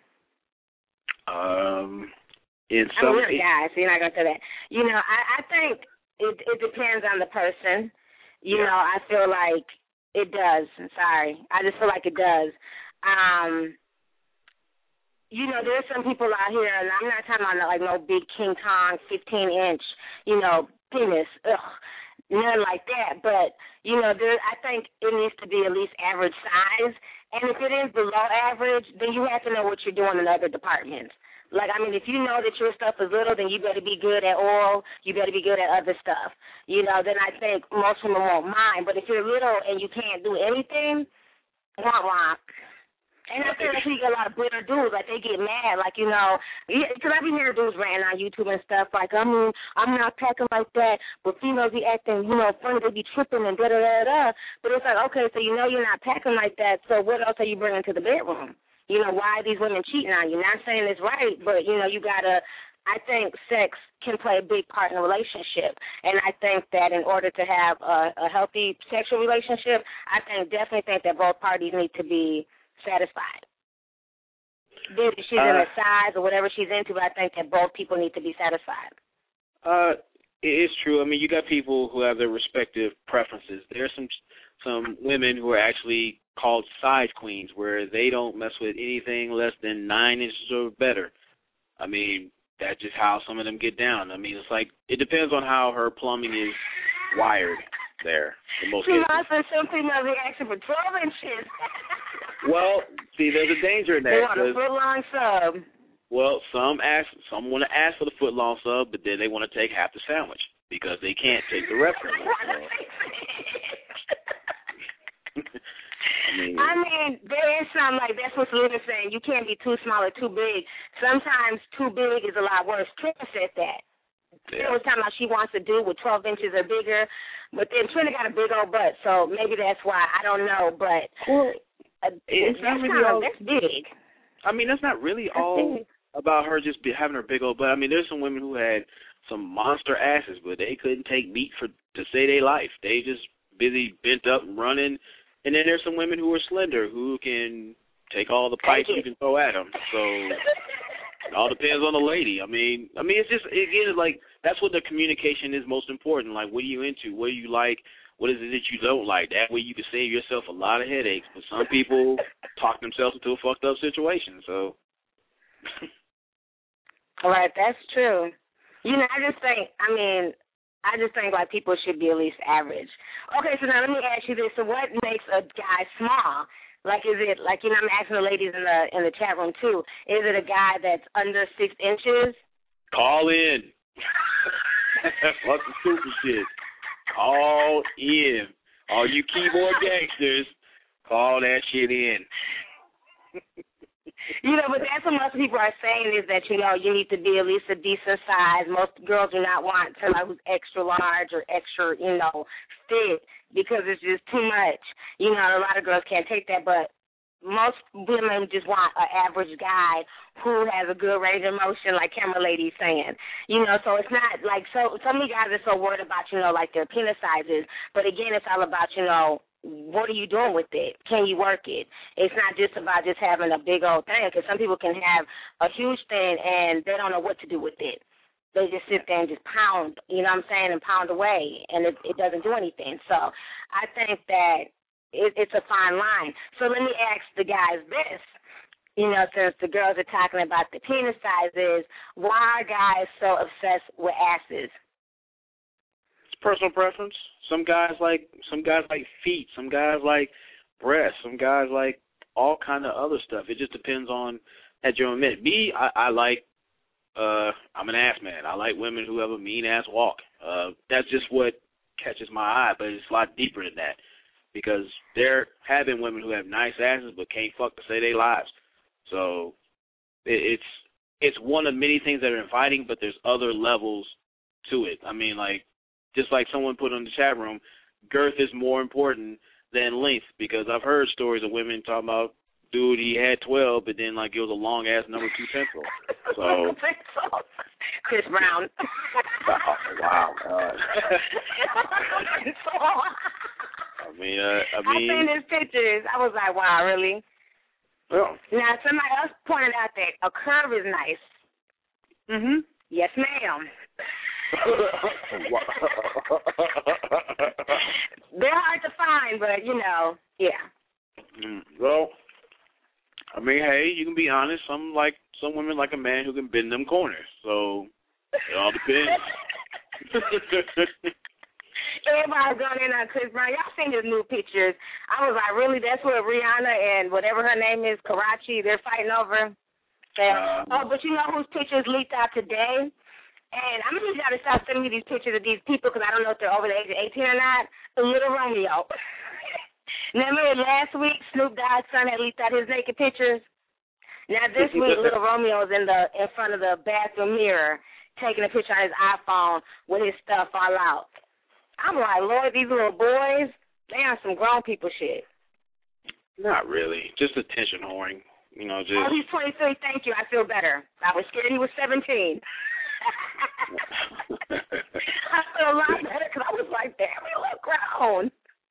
Um, in I some... mean, we're guys, so you're not going to say that. You know, I, I think it, it depends on the person. You yeah. know, I feel like it does. I'm sorry. I just feel like it does. Um, you know, there's some people out here, and I'm not talking about like no big King Kong fifteen inch, you know, penis, ugh, none like that. But, you know, there, I think it needs to be at least average size. And if it is below average, then you have to know what you're doing in other departments. Like, I mean, if you know that your stuff is little, then you better be good at oral. You better be good at other stuff. You know, then I think most women won't mind. But if you're little and you can't do anything, wah wah. And I feel like you get a lot of bitter dudes, like they get mad, like, you know, because I be hearing dudes ranting on YouTube and stuff, like, I mean, I'm not packing like that, but females be acting, you know, funny, they be tripping and da-da-da-da. But it's like, okay, so you know you're not packing like that, so what else are you bringing to the bedroom? You know, why are these women cheating on you? Not saying it's right, but, you know, you got to, I think sex can play a big part in a relationship. And I think that in order to have a, a healthy sexual relationship, I think definitely think that both parties need to be satisfied. If she's uh, in a size or whatever she's into, but I think that both people need to be satisfied. Uh, it is true. I mean, you got people who have their respective preferences. There are some some women who are actually called size queens, where they don't mess with anything less than nine inches or better. I mean, that's just how some of them get down. I mean, it's like, it depends on how her plumbing is wired there. In most she cases. must have simply must be asking for twelve inches. Well, see, there's a danger in that. They want a foot long sub. Well, some ask, some want to ask for the foot long sub, but then they want to take half the sandwich because they can't take the rest of it. I mean, I mean, there is some, like, that's what Luna's saying. You can't be too small or too big. Sometimes too big is a lot worse. Trina said that. Yeah. Trina was talking about she wants to do with twelve inches or bigger, but then Trina got a big old butt, so maybe that's why. I don't know, but well, uh, it's that's, not really kind all, of, that's big. I mean, that's not really that's all big. About her just be, having her big old butt. I mean, there's some women who had some monster asses, but they couldn't take meat for to save their life. They just busy bent up and running. And then there's some women who are slender who can take all the pipes you can throw at them. So it all depends on the lady. I mean, I mean, it's just, again, it's like, that's what the communication is most important. Like, what are you into? What do you like? What is it that you don't like? That way you can save yourself a lot of headaches. But some people talk themselves into a fucked up situation, so. Right, that's true. You know, I just think, I mean, I just think, like, people should be at least average. Okay, so now let me ask you this. So what makes a guy small? Like, is it, like, you know, I'm asking the ladies in the in the chat room, too. Is it a guy that's under six inches? Call in. Fuck the stupid shit. Call in. All you keyboard gangsters, call that shit in. You know, but that's what most people are saying is that, you know, you need to be at least a decent size. Most girls do not want somebody who's extra large or extra, you know, fit because it's just too much. You know, a lot of girls can't take that, but most women just want an average guy who has a good range of motion, like Camera Lady's saying. You know, so it's not like, so some of you guys are so worried about, you know, like their penis sizes, but again, it's all about, you know, what are you doing with it? Can you work it? It's not just about just having a big old thing, because some people can have a huge thing and they don't know what to do with it. They just sit there and just pound, you know what I'm saying, and pound away, and it, it doesn't do anything. So I think that it, it's a fine line. So let me ask the guys this. You know, since the girls are talking about the penis sizes, why are guys so obsessed with asses? It's personal preference. Some guys like some guys like feet. Some guys like breasts. Some guys like all kind of other stuff. It just depends on at your own minute. Me, I, I like. Uh, I'm an ass man. I like women who have a mean ass walk. Uh, that's just what catches my eye. But it's a lot deeper than that, because there have been women who have nice asses but can't fuck to save their lives. So it, it's it's one of many things that are inviting, but there's other levels to it. I mean, like. Just like someone put in the chat room, girth is more important than length, because I've heard stories of women talking about, dude, he had twelve, but then, like, it was a long-ass number two pencil. So. Chris Brown. Oh, wow, God. I mean, uh, I mean. I seen his pictures. I was like, wow, really? Well. Now, somebody else pointed out that a curve is nice. Mm-hmm. Yes, ma'am. They're hard to find, but, you know, yeah. Mm, well, I mean, hey, you can be honest. Some like some women like a man who can bend them corners. So it all depends. Everybody's going in on Chris Brown. Y'all seen his new pictures. I was like, really? That's what Rihanna and whatever her name is, Karachi, they're fighting over? Yeah. Um, oh, but you know whose pictures leaked out today? And I'm going to need y'all to stop sending me these pictures of these people because I don't know if they're over the age of eighteen or not. Little Romeo. Remember last week Snoop Dogg's son had leaked out his naked pictures? Now this week Little Romeo's in the in front of the bathroom mirror taking a picture on his iPhone with his stuff all out. I'm like, Lord, these little boys, they on some grown people shit. Not really. Just attention whoring. You know, just. Oh, he's twenty-three. Thank you. I feel better. I was scared he was seventeen. I feel a lot better because I was like, damn, he look grown.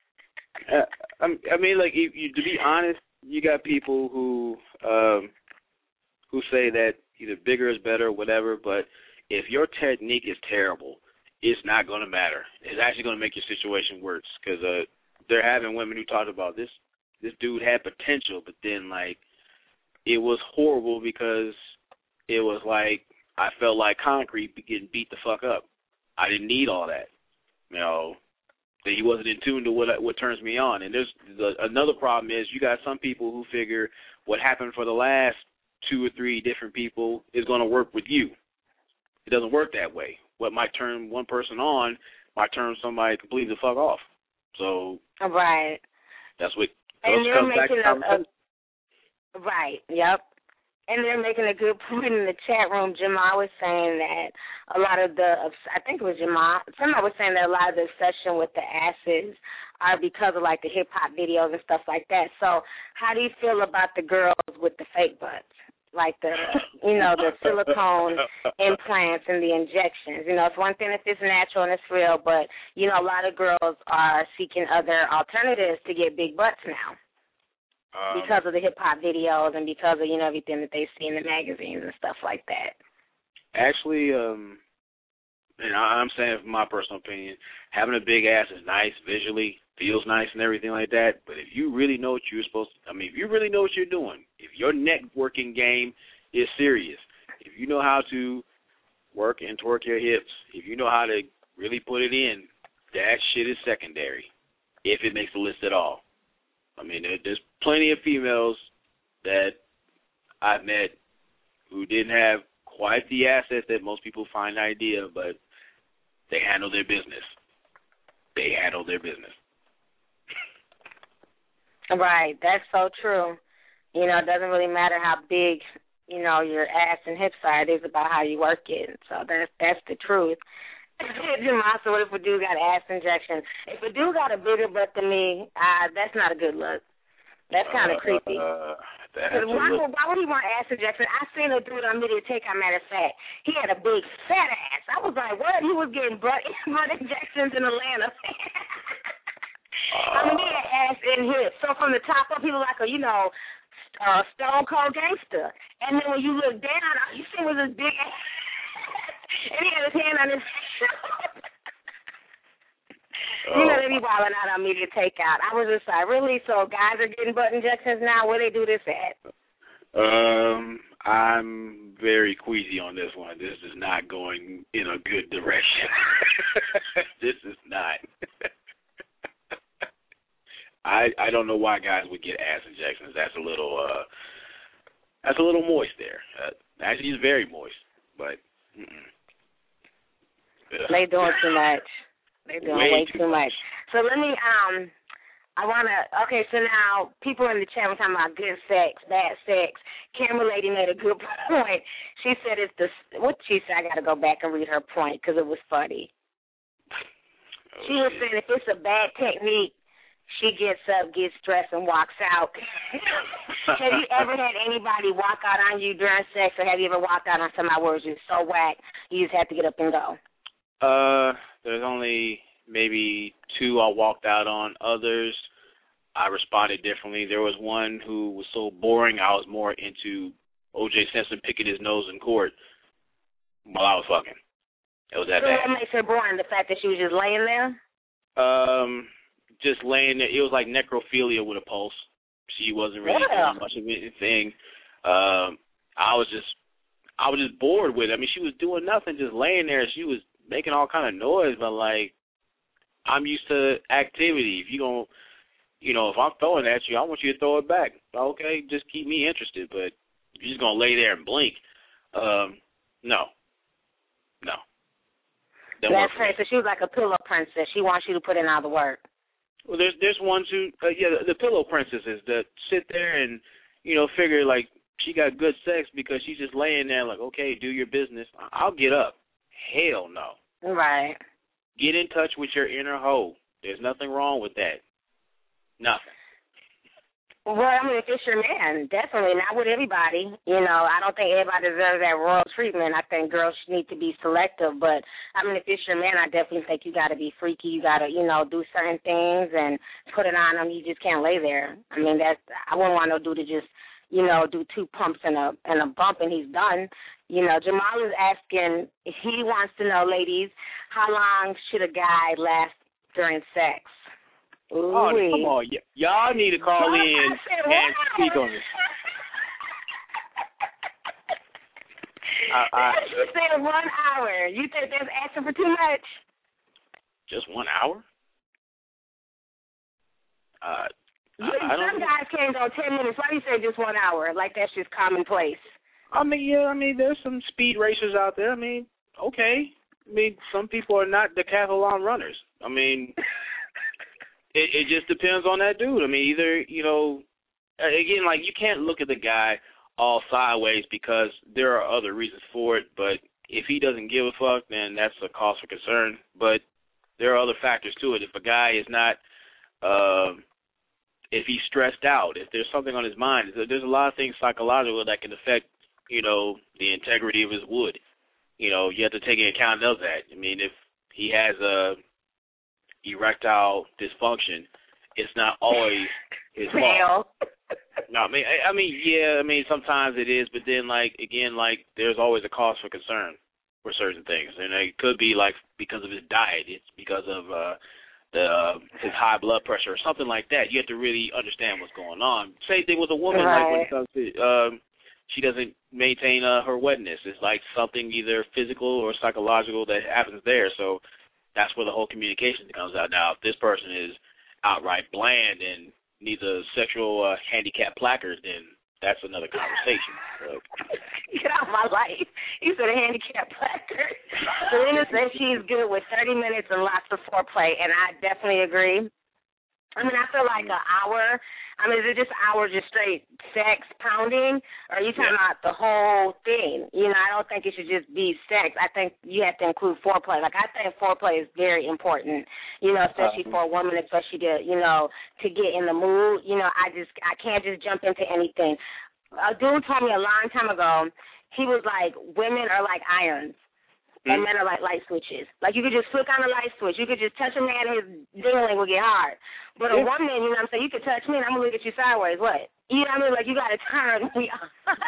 Uh, I mean, like, you, you, to be honest, you got people who um, who say that either bigger is better or whatever, but if your technique is terrible, it's not going to matter. It's actually going to make your situation worse because uh, they're having women who talked about this. This dude had potential, but then, like, it was horrible because it was like I felt like concrete getting beat the fuck up. I didn't need all that. You know, that he wasn't in tune to what what turns me on. And there's the, another problem is you got some people who figure what happened for the last two or three different people is going to work with you. It doesn't work that way. What might turn one person on might turn somebody completely the fuck off. So right. That's what and comes back to a, a, right, yep. And they're making a good point in the chat room. Jamal was saying that a lot of the, I think it was Jamal, somebody was saying that a lot of the obsession with the asses are because of, like, the hip-hop videos and stuff like that. So how do you feel about the girls with the fake butts? Like the, you know, the silicone implants and the injections. You know, it's one thing if it's natural and it's real, but, you know, a lot of girls are seeking other alternatives to get big butts now. Um, because of the hip-hop videos and because of, you know, everything that they see in the magazines and stuff like that. Actually, um, and I'm saying from my personal opinion, having a big ass is nice visually, feels nice and everything like that, but if you really know what you're supposed to, I mean, if you really know what you're doing, if your networking game is serious, if you know how to work and twerk your hips, if you know how to really put it in, that shit is secondary, if it makes the list at all. I mean, there, there's plenty of females that I've met who didn't have quite the assets that most people find ideal, but they handle their business. They handle their business. Right, that's so true. You know, it doesn't really matter how big, you know, your ass and hips are. It is about how you work it. So that's that's the truth. Jamal, so what if a dude got ass injection? If a dude got a bigger butt than me, uh, that's not a good look. That's kind of uh, creepy. Uh, why, would, why would he want ass injection? I seen a dude on Media Take, I matter of fact. He had a big fat ass. I was like, what? He was getting butt, butt injections in Atlanta. I mean, he had ass in hips. So from the top up, he looked like a, you know, uh, stone cold gangster. And then when you look down, all you see was this big ass. And he had his hand on his oh. You know, they be wilding out on Media Takeout. I was just like, really? So guys are getting butt injections now? Where they do this at? Um, I'm very queasy on this one. This is not going in a good direction. This is not. I I don't know why guys would get ass injections. That's a little uh, that's a little moist there. Uh, actually, it's very moist, but. Mm-mm. They doing too much. They doing way, way too much. much. So let me, um, I want to, okay, so now people in the chat were talking about good sex, bad sex. Camera Lady made a good point. She said it's the, what she said, I got to go back and read her point because it was funny. Oh, she was saying if it's a bad technique, she gets up, gets dressed, and walks out. Have you ever had anybody walk out on you during sex, or have you ever walked out on somebody where it was just so whack, you just have to get up and go? Uh, there's only maybe two I walked out on. Others, I responded differently. There was one who was so boring, I was more into O J Simpson picking his nose in court while I was fucking. It was that so bad. What makes her boring? The fact that she was just laying there? Um, just laying there. It was like necrophilia with a pulse. She wasn't really yeah. doing much of anything. Um, I was just, I was just bored with it. I mean, she was doing nothing, just laying there. She was making all kind of noise, but like, I'm used to activity. If you don't, you know, if I'm throwing at you, I want you to throw it back. Okay, just keep me interested. But you're just gonna lay there and blink. Um, no, no. That's her. So she was like a pillow princess. She wants you to put in all the work. Well, there's there's ones who uh, yeah the, the pillow princesses that sit there and you know figure like she got good sex because she's just laying there like, okay, do your business. I'll get up. Hell no. Right. Get in touch with your inner hoe. There's nothing wrong with that. Nothing. Well, I mean, if it's your man, definitely not with everybody. You know, I don't think everybody deserves that royal treatment. I think girls need to be selective. But I mean, if it's your man, I definitely think you got to be freaky. You got to, you know, do certain things and put it on him. You just can't lay there. I mean, that's I wouldn't want no dude to just, you know, do two pumps and a and a bump and he's done. You know, Jamal is asking. He wants to know, ladies, how long should a guy last during sex? Ooh, oh, come on. Y- y'all need to call in and speak on this. I, I, she said one hour. You think that's asking for too much? Just one hour? Uh, yeah, I, I don't some know. guys can't go ten minutes. Why do you say just one hour? Like that's just commonplace. I mean, yeah, I mean, there's some speed racers out there. I mean, okay. I mean, some people are not decathlon runners. I mean... It, it just depends on that dude. I mean, either, you know, again, like, you can't look at the guy all sideways because there are other reasons for it, but if he doesn't give a fuck, then that's a cause for concern. But there are other factors to it. If a guy is not, uh, if he's stressed out, if there's something on his mind, there's a lot of things psychological that can affect, you know, the integrity of his wood. You know, you have to take into account of that. I mean, if he has a erectile dysfunction, it's not always his fault. No, I mean, I, I mean, yeah, I mean, sometimes it is, but then, like, again, like, there's always a cause for concern for certain things, and it could be like because of his diet, it's because of uh, the uh, his high blood pressure or something like that. You have to really understand what's going on. Same thing with a woman, right. like when it comes to um, she doesn't maintain uh, her wetness. It's like something either physical or psychological that happens there. So that's where the whole communication comes out. Now, if this person is outright bland and needs a sexual uh, handicap placard, then that's another conversation. So. Get out of my life. You said a handicap placard. Selena says she's good with thirty minutes and lots of foreplay, and I definitely agree. I mean, I feel like an hour. I mean, is it just an hour just straight sex pounding, or are you talking yeah. about the whole thing? You know, I don't think it should just be sex. I think you have to include foreplay. Like, I think foreplay is very important, you know, especially um, for a woman, especially to, you know, to get in the mood. You know, I just, I can't just jump into anything. A dude told me a long time ago, he was like, women are like irons. And men are like light switches. Like, you could just flick on a light switch. You could just touch a man and his dingling will get hard. But a woman, you know what I'm saying, you could touch me and I'm going to look at you sideways. What? You know what I mean? Like, you got to turn me on.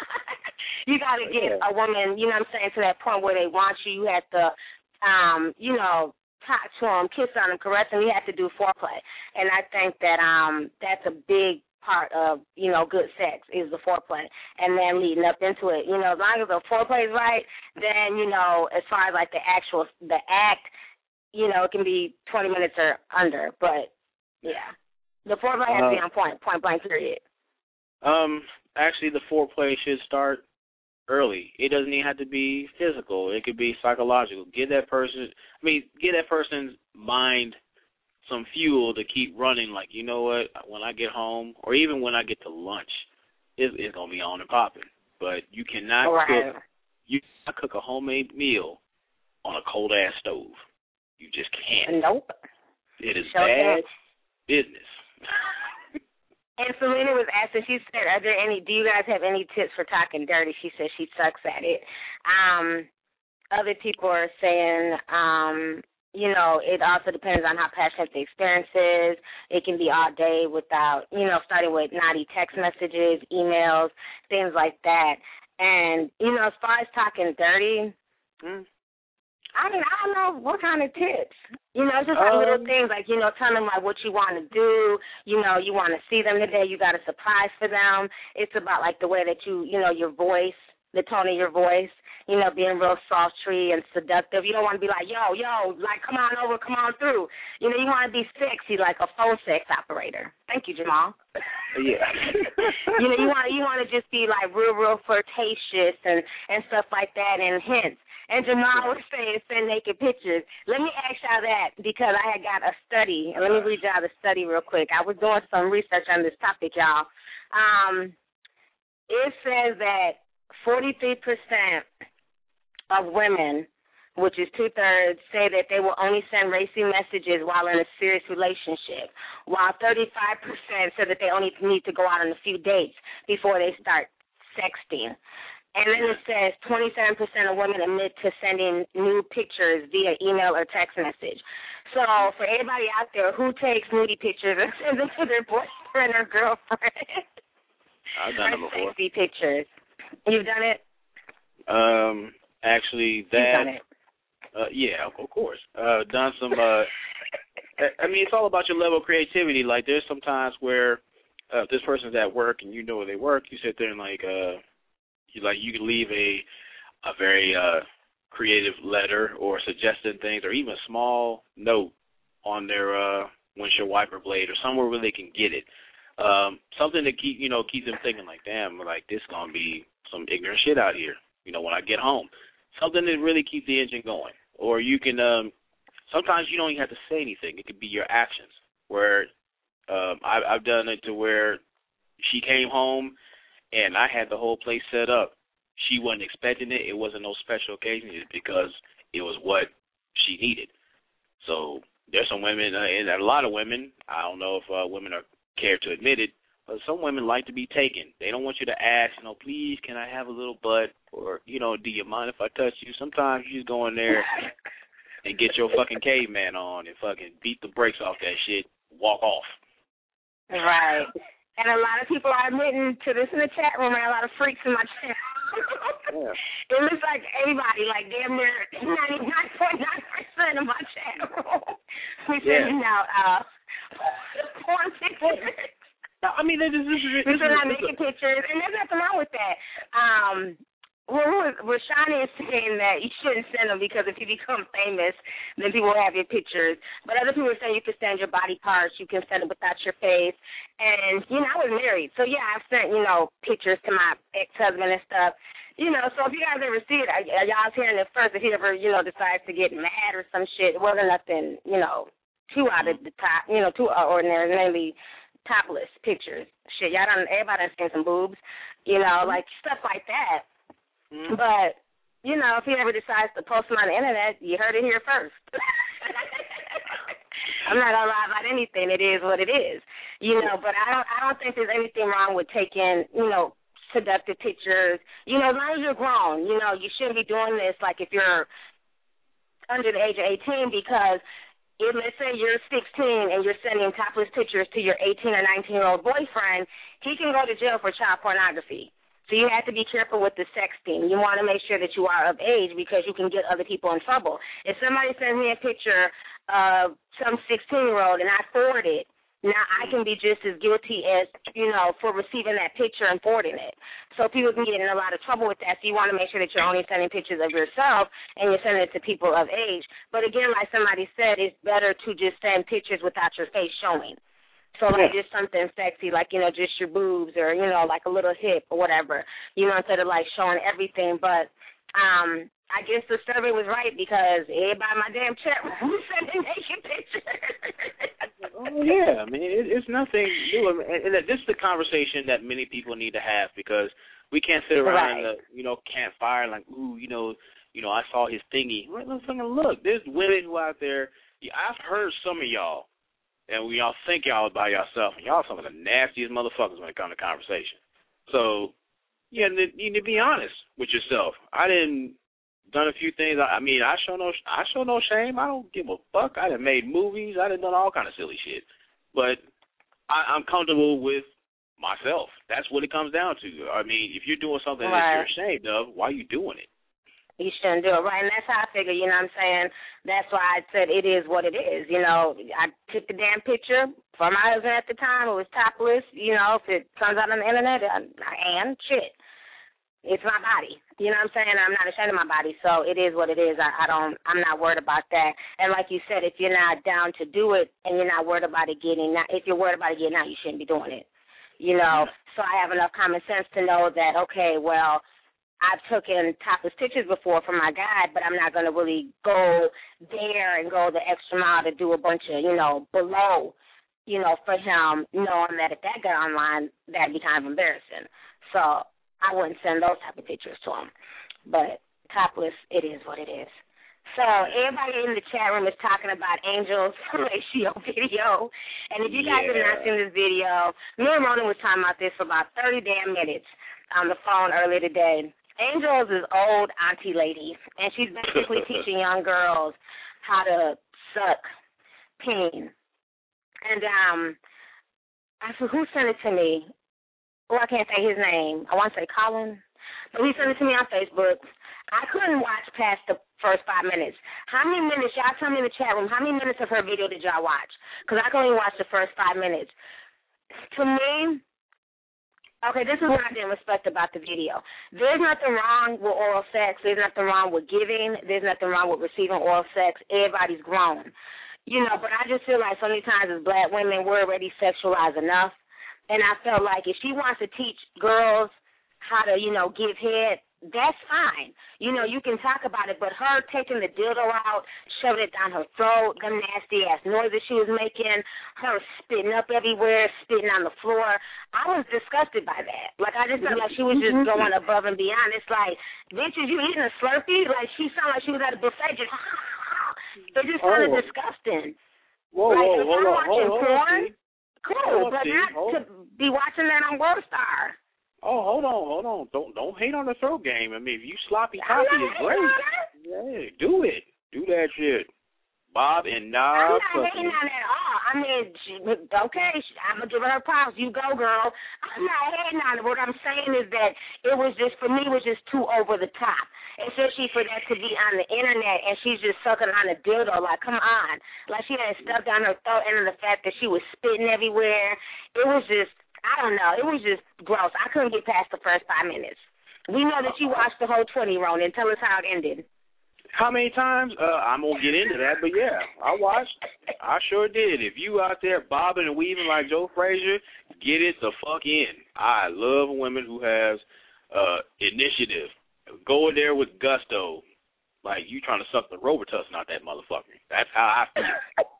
You got to get a woman, you know what I'm saying, to that point where they want you. You have to, um, you know, talk to them, kiss on them, caress them. You have to do foreplay. And I think that um, that's a big part of, you know, good sex is the foreplay, and then leading up into it. You know, as long as the foreplay is right, then, you know, as far as like the actual, the act, you know, it can be twenty minutes or under, but yeah, the foreplay has to be on point, point blank period. Um, actually, the foreplay should start early. It doesn't even have to be physical. It could be psychological. Get that person, I mean, get that person's mind some fuel to keep running, like, you know what, when I get home, or even when I get to lunch, it's, it's going to be on and popping. But you cannot right. cook you cannot cook a homemade meal on a cold-ass stove. You just can't. Nope. It is so bad business. And Selena was asking, she said, are there any, do you guys have any tips for talking dirty? She said she sucks at it. Um, other people are saying, um, you know, it also depends on how passionate the experience is. It can be all day without, you know, starting with naughty text messages, emails, things like that. And, you know, as far as talking dirty, mm, I mean, I don't know what kind of tips. You know, just like um, little things like, you know, telling them like what you want to do. You know, you want to see them today. You got a surprise for them. It's about like the way that you, you know, your voice, the tone of your voice. you know, being real sultry and seductive. You don't want to be like, yo, yo, like, come on over, come on through. You know, you want to be sexy, like a phone sex operator. Thank you, Jamal. Yeah. You know, you want you want to just be like real, real flirtatious and and stuff like that, and hints. And Jamal was saying send naked pictures. Let me ask y'all that because I had got a study. And let me read y'all the study real quick. I was doing some research on this topic, y'all. Um, it says that forty-three percent of women, which is two-thirds, say that they will only send racy messages while in a serious relationship, while thirty-five percent said that they only need to go out on a few dates before they start sexting. And then it says twenty-seven percent of women admit to sending nude pictures via email or text message. So for everybody out there, who takes nudie pictures and sends them to their boyfriend or girlfriend? I've done it before. Sexy pictures. You've done it? Um, actually, that. You've done it. Uh, yeah, of course. Uh, done some. Uh, I mean, it's all about your level of creativity. Like, there's some times where uh, this person's at work and you know where they work. You sit there and like. Uh, You, like you can leave a a very uh, creative letter or suggesting things, or even a small note on their uh, windshield wiper blade or somewhere where they can get it. Um, something to keep you know keep them thinking like, damn, like this gonna be some ignorant shit out here. You know, when I get home, something to really keep the engine going. Or you can um, sometimes you don't even have to say anything. It could be your actions. Where um, I, I've done it to where she came home. And I had the whole place set up. She wasn't expecting it. It wasn't no special occasion. It's because it was what she needed. So there's some women, uh, and a lot of women, I don't know if uh, women are care to admit it, but some women like to be taken. They don't want you to ask, you know, please, can I have a little butt? Or, you know, do you mind if I touch you? Sometimes you just go in there and get your fucking caveman on and fucking beat the brakes off that shit, walk off. Right. And a lot of people are admitting to this in the chat room. I have a lot of freaks in my chat. Yeah. It looks like everybody, like damn near ninety-nine point nine percent of my chat room. We're Yeah. sending out uh, porn pictures. No, I mean, this is... This is, We're sending out naked pictures, and there's nothing wrong with that. Um... Well, who is, Rashani is saying that you shouldn't send them because if you become famous, then people will have your pictures. But other people are saying you can send your body parts, you can send it without your face. And, you know, I was married. So, yeah, I've sent, you know, pictures to my ex-husband and stuff. You know, so if you guys ever see it, y'all's hearing it first. If he ever, you know, decides to get mad or some shit, it wasn't nothing, you know, too out of the top, you know, too ordinary, mainly topless pictures. Shit, y'all done, everybody done seen some boobs, you know, like stuff like that. Mm-hmm. But, you know, if he ever decides to post them on the internet, you heard it here first. I'm not gonna lie about anything. It is what it is, you know. But I don't, I don't think there's anything wrong with taking, you know, seductive pictures. You know, as long as you're grown, you know, you shouldn't be doing this like if you're under the age of eighteen, because if let's say you're sixteen and you're sending topless pictures to your eighteen or nineteen year old boyfriend, he can go to jail for child pornography. So you have to be careful with the sexting. You want to make sure that you are of age because you can get other people in trouble. If somebody sends me a picture of some sixteen-year-old and I forward it, now I can be just as guilty as, you know, for receiving that picture and forwarding it. So people can get in a lot of trouble with that. So you want to make sure that you're only sending pictures of yourself and you're sending it to people of age. But again, like somebody said, it's better to just send pictures without your face showing. So, like, just something sexy, like, you know, just your boobs or, you know, like a little hip or whatever, you know, instead of, like, showing everything. But um, I guess the survey was right because everybody in my damn chat room was sending naked pictures. Oh, yeah. I mean, it, it's nothing new. And, and this is the conversation that many people need to have because we can't sit around right. in the, you know, campfire like, ooh, you know, you know, I saw his thingy. Let's look. There's women who out there. Yeah, I've heard some of y'all. And we all think y'all by yourself, and y'all some of the nastiest motherfuckers when it comes to conversation. So, yeah, you need to be honest with yourself. I didn't done a few things. I, I mean, I show no, I show no shame. I don't give a fuck. I done made movies. I done done all kind of silly shit. But I, I'm comfortable with myself. That's what it comes down to. I mean, if you're doing something right. that you're ashamed of, why are you doing it? You shouldn't do it, right? And that's how I figure, you know what I'm saying? That's why I said it is what it is. You know, I took the damn picture for my husband at the time. It was topless. You know, if it comes out on the internet, I, I am. Shit. it's my body. You know what I'm saying? I'm not ashamed of my body, so it is what it is. I, I don't, I'm not worried about that. And like you said, if you're not down to do it and you're not worried about it getting out, if you're worried about it getting out, you shouldn't be doing it. You know, so I have enough common sense to know that, okay, well, I've taken topless pictures before for my guy, but I'm not going to really go there and go the extra mile to do a bunch of, you know, below, you know, for him, knowing that if that got online, that'd be kind of embarrassing. So I wouldn't send those type of pictures to him. But topless, it is what it is. So everybody in the chat room is talking about Angel's ratio video. And if you guys yeah. have not seen this video, me and Ronan was talking about this for about thirty damn minutes on the phone earlier today. Angel's is old auntie lady, and she's basically teaching young girls how to suck peen. And um, I said, who sent it to me? Oh, I can't say his name. I want to say Colin. But he sent it to me on Facebook. I couldn't watch past the first five minutes. How many minutes, y'all tell me in the chat room, how many minutes of her video did y'all watch? Because I could only watch the first five minutes. To me, okay, this is what I didn't respect about the video. There's nothing wrong with oral sex. There's nothing wrong with giving. There's nothing wrong with receiving oral sex. Everybody's grown. You know, but I just feel like so many times as black women, we're already sexualized enough. And I felt like if she wants to teach girls how to, you know, give head, that's fine. You know, you can talk about it, but her taking the dildo out, shoving it down her throat, them nasty-ass noises she was making, her spitting up everywhere, spitting on the floor, I was disgusted by that. Like, I just felt like she was just going above and beyond. It's like, bitch, is you eating a Slurpee? Like, she sounded like she was at a buffet just, it just sounded oh. disgusting. Whoa, like, whoa, if hold I'm on, watching hold on, porn, hold cool, on, but see, not hold to be watching that on World Star. Oh, hold on, hold on. Don't don't hate on the throat game. I mean, if you sloppy toppy is great. Yeah, do it. Do that shit. Bob and Knob. I'm not hating on it at all. I mean, she, okay, I'm going to give her props. You go, girl. I'm not hating on it. What I'm saying is that it was just, for me, it was just too over the top. Especially for that to be on the internet and she's just sucking on a dildo. Like, come on. Like, she had stuff down her throat, and the fact that she was spitting everywhere. It was just, I don't know. It was just gross. I couldn't get past the first five minutes. We know that you watched the whole twenty, Ronan. Tell us how it ended. How many times? Uh, I'm going to get into that, but yeah, I watched. I sure did. If you out there bobbing and weaving like Joe Frazier, get it the fuck in. I love women who have uh, initiative. Go in there with gusto. Like you trying to suck the Robitussin out that motherfucker. That's how I feel.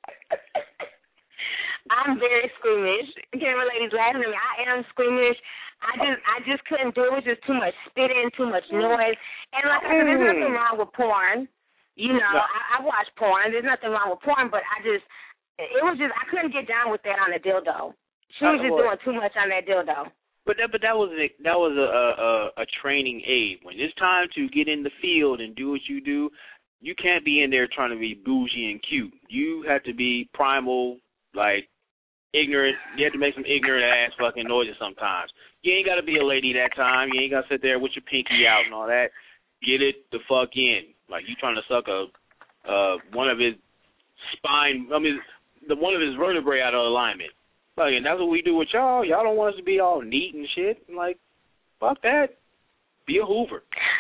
I'm very squeamish. Camera ladies laughing at me. I am squeamish. I just I just couldn't do it. It was just too much spitting, too much noise. And like I said, there's nothing wrong with porn. You know, no. I, I watch porn. There's nothing wrong with porn, but I just, it was just, I couldn't get down with that on the dildo. She was just doing too much on that dildo. But that, but that was a, that was a, a a training aid. When it's time to get in the field and do what you do, you can't be in there trying to be bougie and cute. You have to be primal, like ignorant. You have to make some ignorant ass fucking noises sometimes. You ain't got to be a lady that time. You ain't got to sit there with your pinky out and all that. Get it the fuck in. Like you trying to suck a uh one of his spine. I mean, the one of his vertebrae out of alignment. Like, and that's what we do with y'all. Y'all don't want us to be all neat and shit. I'm like, fuck that. Be a Hoover.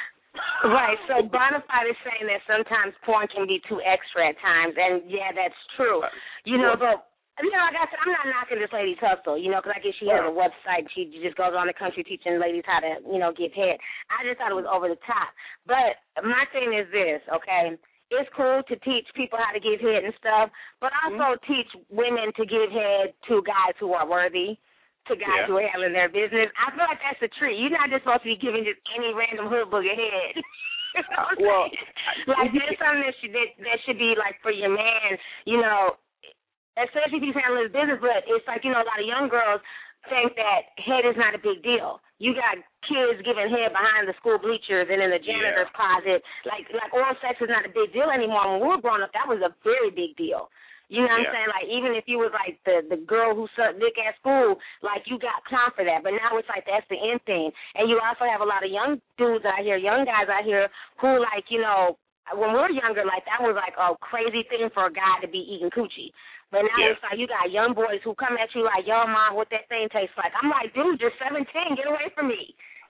Right. So Bonafide is saying that sometimes porn can be too extra at times, and yeah, that's true. You know, but you know, like I said, I'm not knocking this lady's hustle. You know, because I guess she has a website. She just goes around the country teaching ladies how to, you know, give head. I just thought it was over the top. But my thing is this, okay? It's cool to teach people how to give head and stuff, but also mm-hmm. teach women to give head to guys who are worthy, to guys yeah. who are handling their business. I feel like that's a treat. You're not just supposed to be giving just any random hood booger head. You know what well, like, there's something that should, that, that should be, like, for your man, you know, especially if he's handling his business, but it's like, you know, a lot of young girls think that head is not a big deal. You got kids giving head behind the school bleachers and in the janitor's yeah. closet. Like, like oral sex is not a big deal anymore. When we were growing up, that was a very big deal. You know what yeah. I'm saying? Like, even if you was like the, the girl who sucked dick at school, like, you got clown for that. But now it's like that's the end thing. And you also have a lot of young dudes out here, young guys out here who, like, you know, when we were younger, like, that was like a crazy thing for a guy to be eating coochie. But now yeah. it's like you got young boys who come at you like, yo, mom, what that thing tastes like. I'm like, dude, you're seventeen. Get away from me.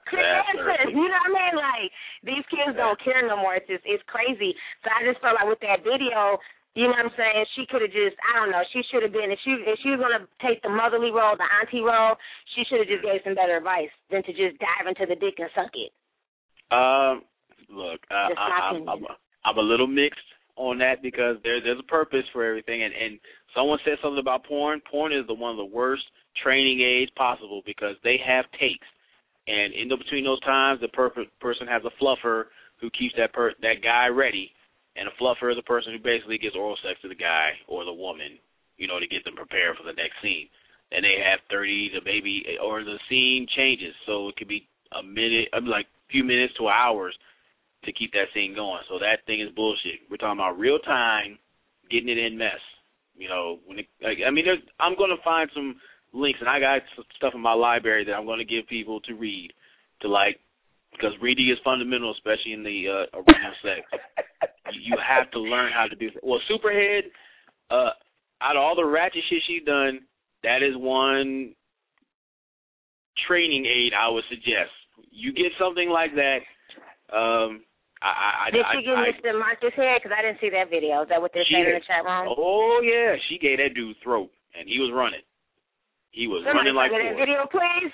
Listen, you know what I mean? Like, these kids don't care no more. It's just, it's crazy. So I just felt like with that video, you know what I'm saying, she could have just, I don't know, she should have been, if she if she was going to take the motherly role, the auntie role, she should have just gave some better advice than to just dive into the dick and suck it. Um, look, uh, I, I'm, I'm, I'm a little mixed on that because there, there's a purpose for everything. And, and someone said something about porn. Porn is the one of the worst training aids possible because they have takes. And in between those times, the per- person has a fluffer who keeps that per- that guy ready. And a fluffer is a person who basically gives oral sex to the guy or the woman, you know, to get them prepared for the next scene. And they have thirty to maybe, or the scene changes. So it could be a minute, I mean, like a few minutes to hours to keep that scene going. So that thing is bullshit. We're talking about real time, getting it in mess. You know, when it, like, I mean, there's, I'm going to find some links, and I got some stuff in my library that I'm going to give people to read, to like, because reading is fundamental, especially in the uh, arena of sex. You have to learn how to do that. Well, Superhead, uh, out of all the ratchet shit she's done, that is one training aid I would suggest. You get something like that. Um, I, I, Did I, she give I, Mister Marcus head? Because I didn't see that video. Is that what they're saying in the chat room? Oh, yeah. She gave that dude throat, and he was running. He was Somebody running like that forward. video, please.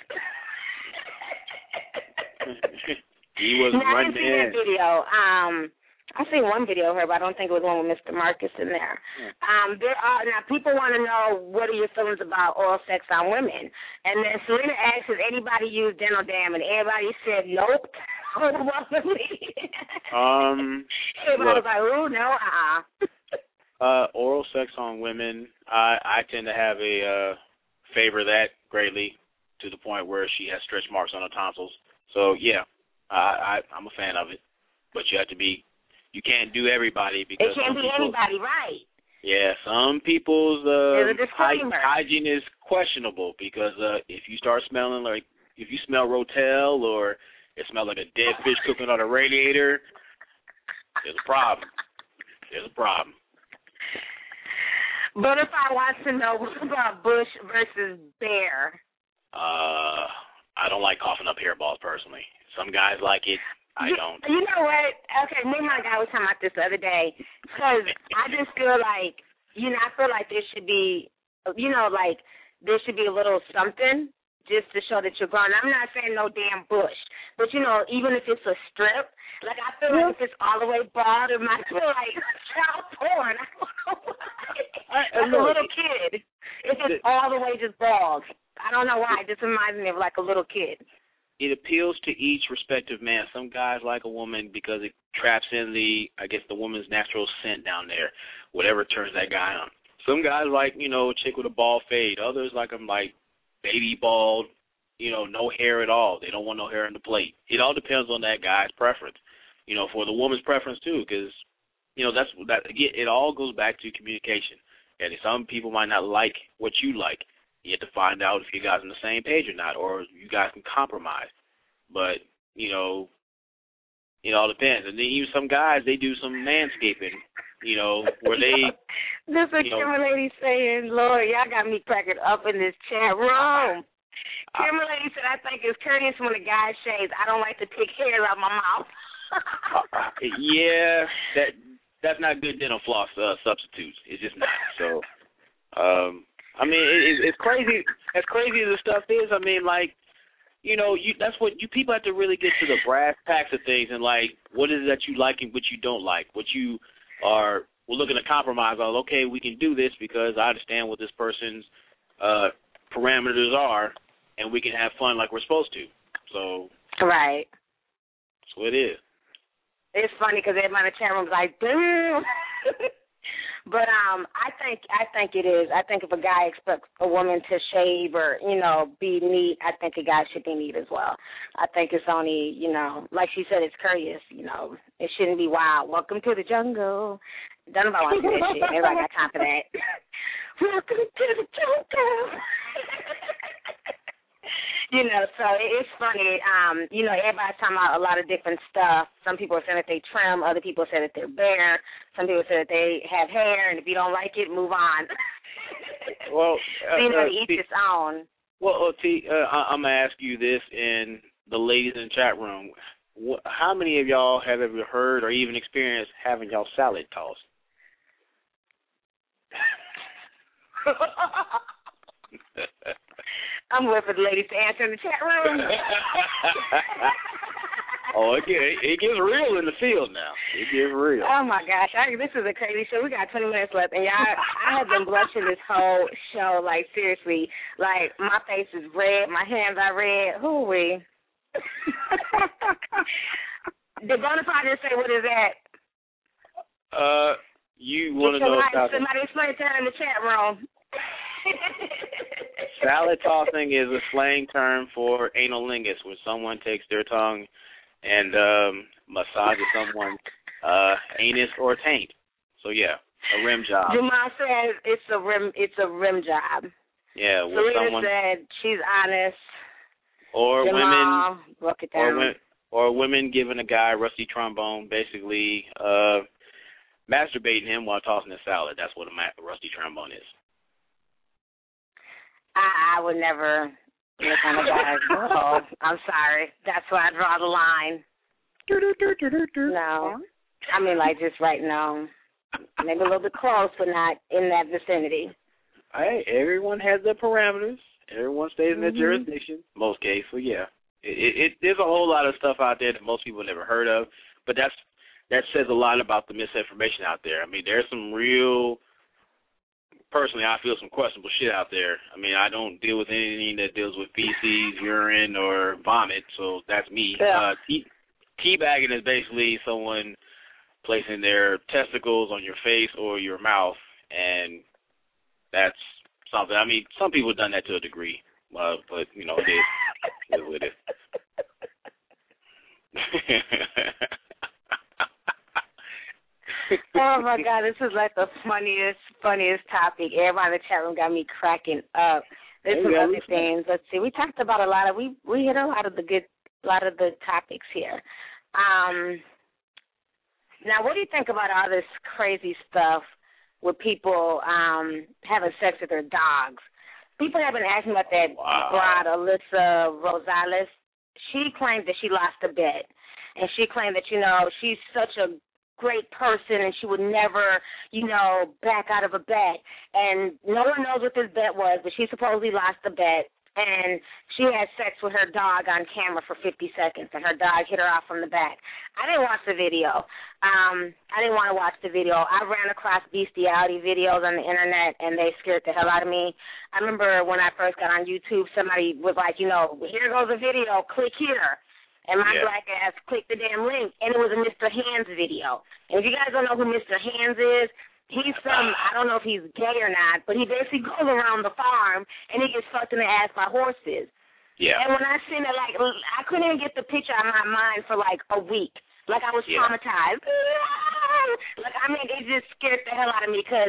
He was no, running. I didn't see that video. Um, I've seen one video of her, but I don't think it was one with Mister Marcus in there. Yeah. Um, there are now people want to know what are your feelings about oral sex on women, and then Selena asked, "Has anybody used dental dam?" And everybody said, "Nope." um, everybody look, was like, "Ooh, no, uh-uh." uh, oral sex on women, I I tend to have a uh, favor that greatly to the point where she has stretch marks on her tonsils. So yeah, I, I I'm a fan of it, but you have to be. You can't do everybody because it can't be people, anybody, right? Yeah, some people's uh, hy- disclaimer. hygiene is questionable because uh, if you start smelling like, if you smell Rotel or it smells like a dead fish cooking on a radiator, there's a problem. There's a problem. But if I want to know, what about Bush versus Bear? Uh, I don't like coughing up hairballs personally. Some guys like it. I you, don't. You know what? Okay, me and my guy was talking about this the other day because I just feel like, you know, I feel like there should be, you know, like there should be a little something just to show that you're grown. I'm not saying no damn bush, but, you know, even if it's a strip, like I feel like if it's all the way bald, it might feel like child porn. I don't know why. Like a little kid. If it's all the way just bald. I don't know why. It just reminds me of like a little kid. It appeals to each respective man. Some guys like a woman because it traps in the, I guess, the woman's natural scent down there, whatever turns that guy on. Some guys like, you know, a chick with a bald fade. Others like them like baby bald, you know, no hair at all. They don't want no hair on the plate. It all depends on that guy's preference. You know, for the woman's preference too, because, you know, that's that. Again, it all goes back to communication. And some people might not like what you like. You have to find out if you guys on the same page or not, or you guys can compromise. But, you know, it all depends. And then even some guys, they do some manscaping, you know, where they... This is a Kimberly lady saying, Lord, y'all got me cracking up in this chat room. Kimberly lady said, I think it's courteous when a guy shaves. I don't like to pick hairs out my mouth. yeah, that that's not good dental floss uh, substitutes. It's just not. So, um... I mean, it, it's crazy. As crazy as the stuff is, I mean, like, you know, you that's what you people have to really get to the brass tacks of things and like, what is it that you like and what you don't like, what you are well, looking to compromise on. Okay, we can do this because I understand what this person's uh, parameters are, and we can have fun like we're supposed to. So, right. That's what it is. It's funny because everybody in the chat room is like, damn. But um, I think I think it is. I think if a guy expects a woman to shave or, you know, be neat, I think a guy should be neat as well. I think it's only, you know, like she said, it's courteous. You know, it shouldn't be wild. Welcome to the jungle. Don't nobody want to do that shit. Everybody got time for that. Welcome to the jungle. You know, so it's funny. Um, you know, everybody's talking about a lot of different stuff. Some people are saying that they trim. Other people say that they're bare. Some people say that they have hair, and if you don't like it, move on. Well, so, you know, uh, to each T, its own. Well, uh, T, uh, I, I'm going to ask you this, and the ladies in the chat room, wh- how many of y'all have ever heard or even experienced having y'all salad tossed? I'm waiting for the ladies to answer in the chat room. Oh, it, get, it gets real in the field now. It gets real. Oh, my gosh. I, this is a crazy show. We got twenty minutes left, and y'all, I have been blushing this whole show, like, seriously. Like, my face is red. My hands are red. Who are we? Did Bonafide just say, what is that? Uh, you want to know about somebody explain to her in the chat room. Salad tossing is a slang term for analingus, when someone takes their tongue and um, massages someone's uh, anus or taint. So yeah, a rim job. Jamal says it's a rim. It's a rim job. Yeah, when Serena someone said she's honest. Or Jamal, women, broke it or, down. women, or women giving a guy a rusty trombone, basically uh, masturbating him while tossing a salad. That's what a ma- rusty trombone is. I, I would never look on a guy's oh, I'm sorry. That's where I draw the line. No. I mean, like, just right now. Maybe a little bit close, but not in that vicinity. Hey, everyone has their parameters. Everyone stays in their mm-hmm. jurisdiction. Most cases, so yeah. It, it, it, there's a whole lot of stuff out there that most people never heard of, but that's that says a lot about the misinformation out there. I mean, there's some real... Personally, I feel some questionable shit out there. I mean, I don't deal with anything that deals with feces, urine, or vomit, so that's me. Yeah. Uh, tea, teabagging is basically someone placing their testicles on your face or your mouth, and that's something. I mean, some people have done that to a degree, uh, but, you know, it is. It is what it is. Oh, my God, this is like the funniest, funniest topic. Everybody in the chat room got me cracking up. There's some other things. Let's see. We talked about a lot of, we, we hit a lot of the good, a lot of the topics here. Um, now, what do you think about all this crazy stuff with people um, having sex with their dogs? People have been asking about that wow. broad, Alyssa Rosales. She claimed that she lost a bet, and she claimed that, you know, she's such a great person and she would never, you know, back out of a bet. And no one knows what this bet was, but she supposedly lost the bet. And she had sex with her dog on camera for fifty seconds, and her dog hit her off from the back. I didn't watch the video. Um, I didn't want to watch the video. I ran across bestiality videos on the Internet, and they scared the hell out of me. I remember when I first got on YouTube, somebody was like, you know, here goes a video, click here. And my yeah. black ass clicked the damn link, and it was a Mister Hands video. And if you guys don't know who Mister Hands is, he's some, I don't know if he's gay or not, but he basically goes around the farm, and he gets fucked in the ass by horses. Yeah. And when I seen it, like, I couldn't even get the picture out of my mind for, like, a week. Like, I was yeah. traumatized. Like, I mean, it just scared the hell out of me, because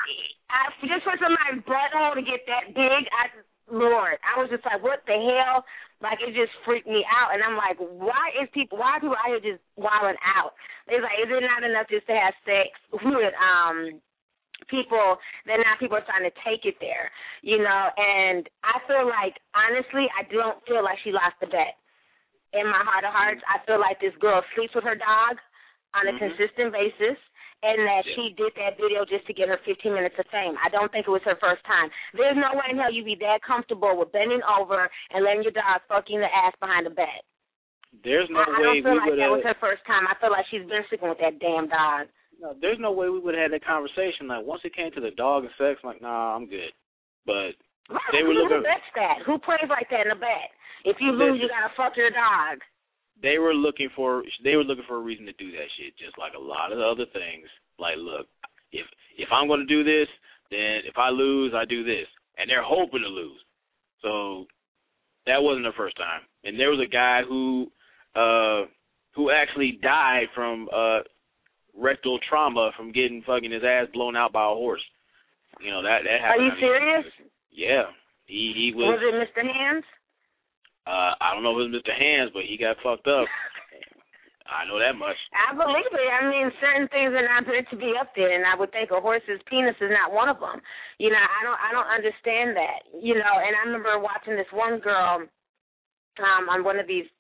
I, just for somebody's butthole to get that big, I Lord, I was just like, what the hell? Like, it just freaked me out. And I'm like, why is people, why are people out here just wilding out? It's like, is it not enough just to have sex with um people, then now people are trying to take it there, you know? And I feel like, honestly, I don't feel like she lost the bet. In my heart of hearts, I feel like this girl sleeps with her dog on a mm-hmm. consistent basis, and that yeah. she did that video just to get her fifteen minutes of fame. I don't think it was her first time. There's no way in hell you'd be that comfortable with bending over and letting your dog fucking the ass behind the bed. There's no I, way I don't feel we like would that have... was her first time. I feel like she's been sleeping with that damn dog. No, there's no way we would have had that conversation. Like, once it came to the dog and sex, I'm like, nah, I'm good. But right, they were who looking... bets that? Who plays like that in a bet? If you lose, you got to fuck your dog. They were looking for they were looking for a reason to do that shit, just like a lot of the other things. Like, look, if if I'm going to do this, then if I lose, I do this. And they're hoping to lose. So that wasn't the first time. And there was a guy who uh, who actually died from uh, rectal trauma from getting fucking his ass blown out by a horse. You know, that, that happened. Are you serious? Yeah. He, he was... Was it Mister Hands? Uh, I don't know if it was Mister Hands, but he got fucked up. I know that much. I believe it. I mean, certain things are not meant to be up there, and I would think a horse's penis is not one of them. You know, I don't, I don't understand that. You know, and I remember watching this one girl um, on one of these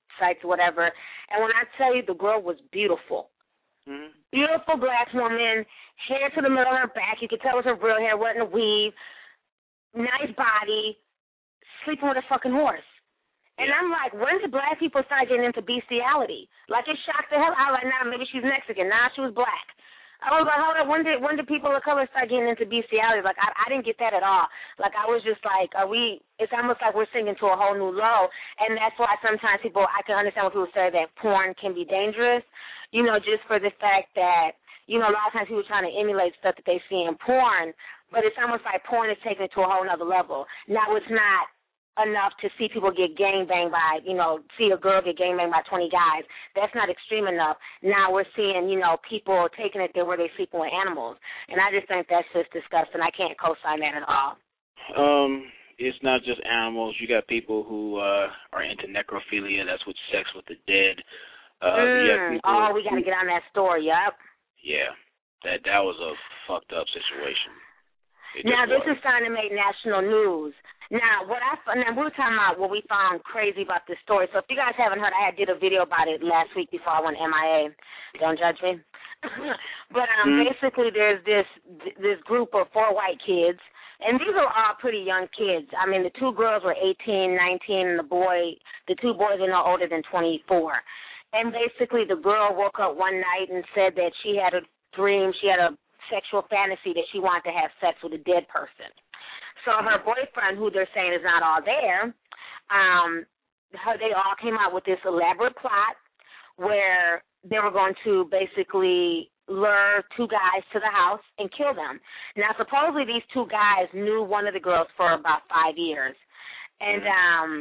sites or whatever. And when I tell you, the girl was beautiful. Mm-hmm. Beautiful black woman, hair to the middle of her back. You could tell it was her real hair, wasn't a weave. Nice body, sleeping with a fucking horse. And I'm like, when did black people start getting into bestiality? Like, it shocked the hell out. Like, now maybe she's Mexican. Now she was black. I was like, hold up, when did when did people of color start getting into bestiality? Like, I, I didn't get that at all. Like, I was just like, are we, it's almost like we're singing to a whole new low. And that's why sometimes people, I can understand when people say that porn can be dangerous, you know, just for the fact that, you know, a lot of times people are trying to emulate stuff that they see in porn, but it's almost like porn is taking it to a whole nother level. Now, it's not enough to see people get gangbanged by, you know, see a girl get gangbanged by twenty guys. That's not extreme enough. Now we're seeing, you know, people taking it there where they're sleeping with animals. And I just think that's just disgusting. I can't co-sign that at all. Um, it's not just animals. You got people who uh, are into necrophilia. That's with sex with the dead. Uh, mm, oh, we got to get on that story, yup. Yeah, that that was a fucked up situation. It now, this was. is starting to make national news. Now, what I now we were talking about what we found crazy about this story. So if you guys haven't heard, I did a video about it last week before I went M I A. Don't judge me. but um, mm-hmm. basically, there's this this group of four white kids, and these are all pretty young kids. I mean, the two girls were eighteen, nineteen, and the boy, the two boys are no older than twenty-four. And basically, the girl woke up one night and said that she had a dream, she had a sexual fantasy that she wanted to have sex with a dead person. So her boyfriend, who they're saying is not all there, um, her, they all came out with this elaborate plot where they were going to basically lure two guys to the house and kill them. Now, supposedly these two guys knew one of the girls for about five years. And um,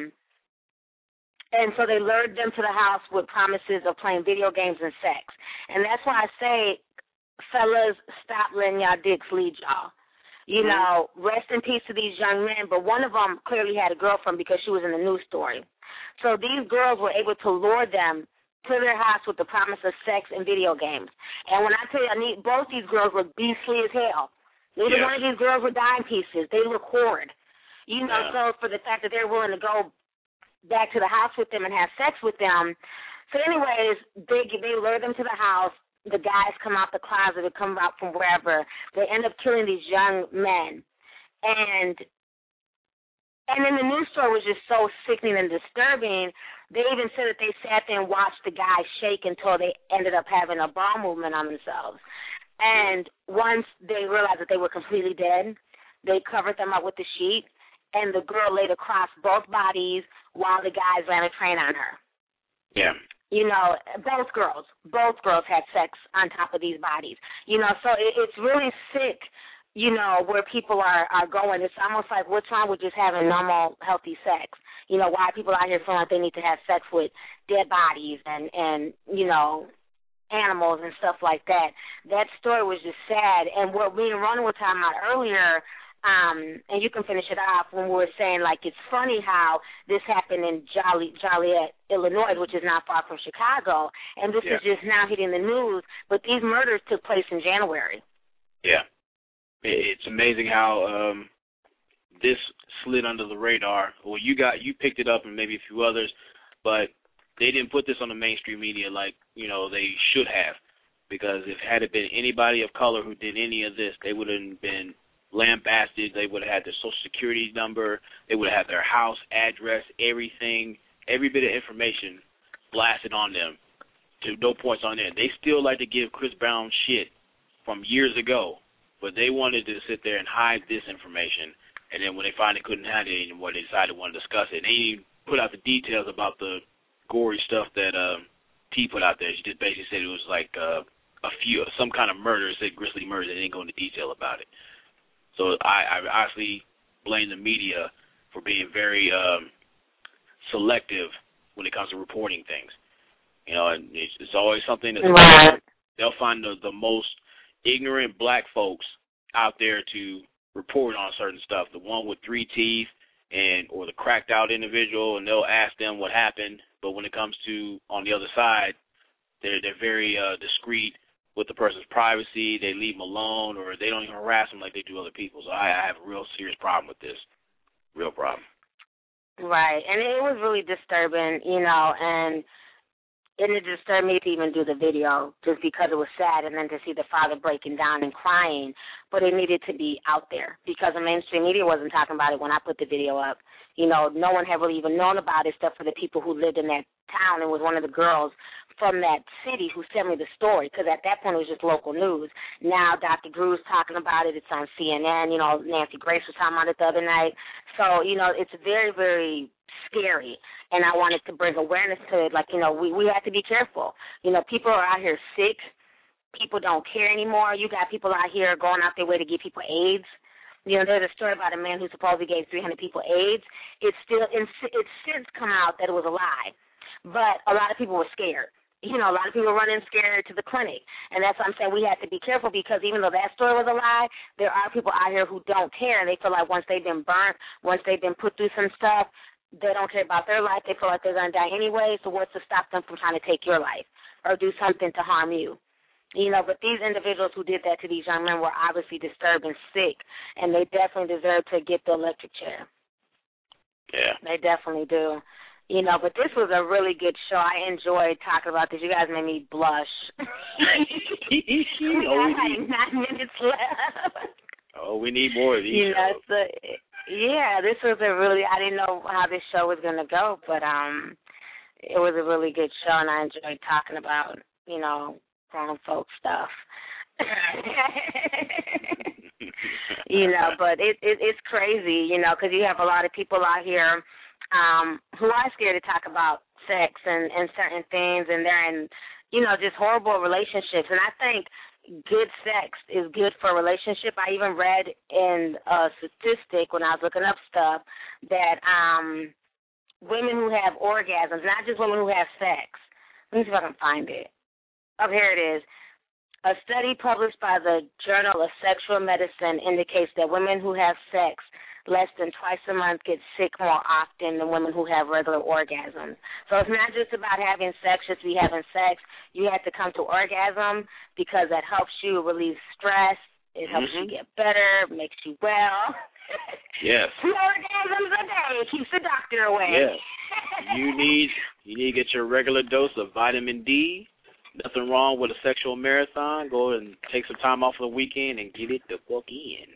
and so they lured them to the house with promises of playing video games and sex. And that's why I say, fellas, stop letting y'all dicks lead y'all. You know, rest in peace to these young men, but one of them clearly had a girlfriend because she was in the news story. So these girls were able to lure them to their house with the promise of sex and video games. And when I tell you, I need, both these girls were beastly as hell. Neither yeah. one of these girls were dime pieces. They were cord. You know, yeah. so for the fact that they're willing to go back to the house with them and have sex with them. So anyways, they, they lure them to the house. The guys come out the closet, they come out from wherever. They end up killing these young men. And and then the news story was just so sickening and disturbing. They even said that they sat there and watched the guys shake until they ended up having a bowel movement on themselves. And once they realized that they were completely dead, they covered them up with the sheet, and the girl laid across both bodies while the guys ran a train on her. Yeah. You know, both girls, both girls had sex on top of these bodies. You know, so it, it's really sick, you know, where people are, are going. It's almost like, what's wrong with just having normal, healthy sex? You know, why are people out here feeling like they need to have sex with dead bodies and, and you know, animals and stuff like that? That story was just sad. And what me and Ronan were talking about earlier, Um, and you can finish it off when we were saying, like, it's funny how this happened in Jolly, Joliet, Illinois, which is not far from Chicago, and this yeah. is just now hitting the news, but these murders took place in January. Yeah. It's amazing how um, this slid under the radar. Well, you got you picked it up and maybe a few others, but they didn't put this on the mainstream media like, you know, they should have, because if had it been anybody of color who did any of this, they would have been lambasted. They would have had their social security number. They would have had their house address, everything, every bit of information blasted on them to no points on there. They still like to give Chris Brown shit from years ago, but they wanted to sit there and hide this information. And then when they finally couldn't have it anymore, they decided to want to discuss it. And they didn't even put out the details about the gory stuff that uh, T put out there. She just basically said it was like uh, a few, some kind of murder, said grisly murder. They didn't go into detail about it. So I, I honestly blame the media for being very um, selective when it comes to reporting things. You know, and it's, it's always something that right. they'll find the, the most ignorant black folks out there to report on certain stuff. The one with three teeth and or the cracked out individual, and they'll ask them what happened. But when it comes to on the other side, they're they're very uh, discreet with the person's privacy. They leave them alone, or they don't even harass them like they do other people. So I, I have a real serious problem with this. Real problem. Right, and it was really disturbing, you know, and and it disturbed me to even do the video just because it was sad, and then to see the father breaking down and crying. But it needed to be out there because the mainstream media wasn't talking about it when I put the video up. You know, no one had really even known about it except for the people who lived in that town. It was one of the girls from that city who sent me the story because at that point it was just local news. Now Doctor Drew's talking about it. It's on C N N. You know, Nancy Grace was talking about it the other night. So, you know, it's very, very scary, and I wanted to bring awareness to it. Like, you know, we, we have to be careful. You know, people are out here sick. People don't care anymore. You got people out here going out their way to give people AIDS. You know, there's a story about a man who supposedly gave three hundred people AIDS. It's still, it's since come out that it was a lie, but a lot of people were scared. You know, a lot of people are running scared to the clinic, and that's what I'm saying. We have to be careful because even though that story was a lie, there are people out here who don't care. They feel like once they've been burnt, once they've been put through some stuff, they don't care about their life. They feel like they're going to die anyway, so what's to stop them from trying to take your life or do something to harm you? You know, but these individuals who did that to these young men were obviously disturbed and sick, and they definitely deserve to get the electric chair. Yeah. They definitely do. You know, but this was a really good show. I enjoyed talking about this. You guys made me blush. We got like nine minutes left. Oh, we need more of these you know, shows. So, yeah, this was a really, I didn't know how this show was going to go, but um, it was a really good show, and I enjoyed talking about, you know, grown folk stuff. You know, but it, it it's crazy, you know, because you have a lot of people out here um, who are scared to talk about sex and, and certain things, and they're in, you know, just horrible relationships. And I think good sex is good for a relationship. I even read in a statistic when I was looking up stuff that um, women who have orgasms, not just women who have sex. Let me see if I can find it. Oh, here it is. A study published by the Journal of Sexual Medicine indicates that women who have sex less than twice a month get sick more often than women who have regular orgasms. So it's not just about having sex, just be having sex. You have to come to orgasm because that helps you relieve stress. It helps mm-hmm. you get better, makes you well. Yes. Two orgasms a day keeps the doctor away. Yes. You need you need to get your regular dose of vitamin D. Nothing wrong with a sexual marathon. Go and take some time off of the weekend and get it the fuck in.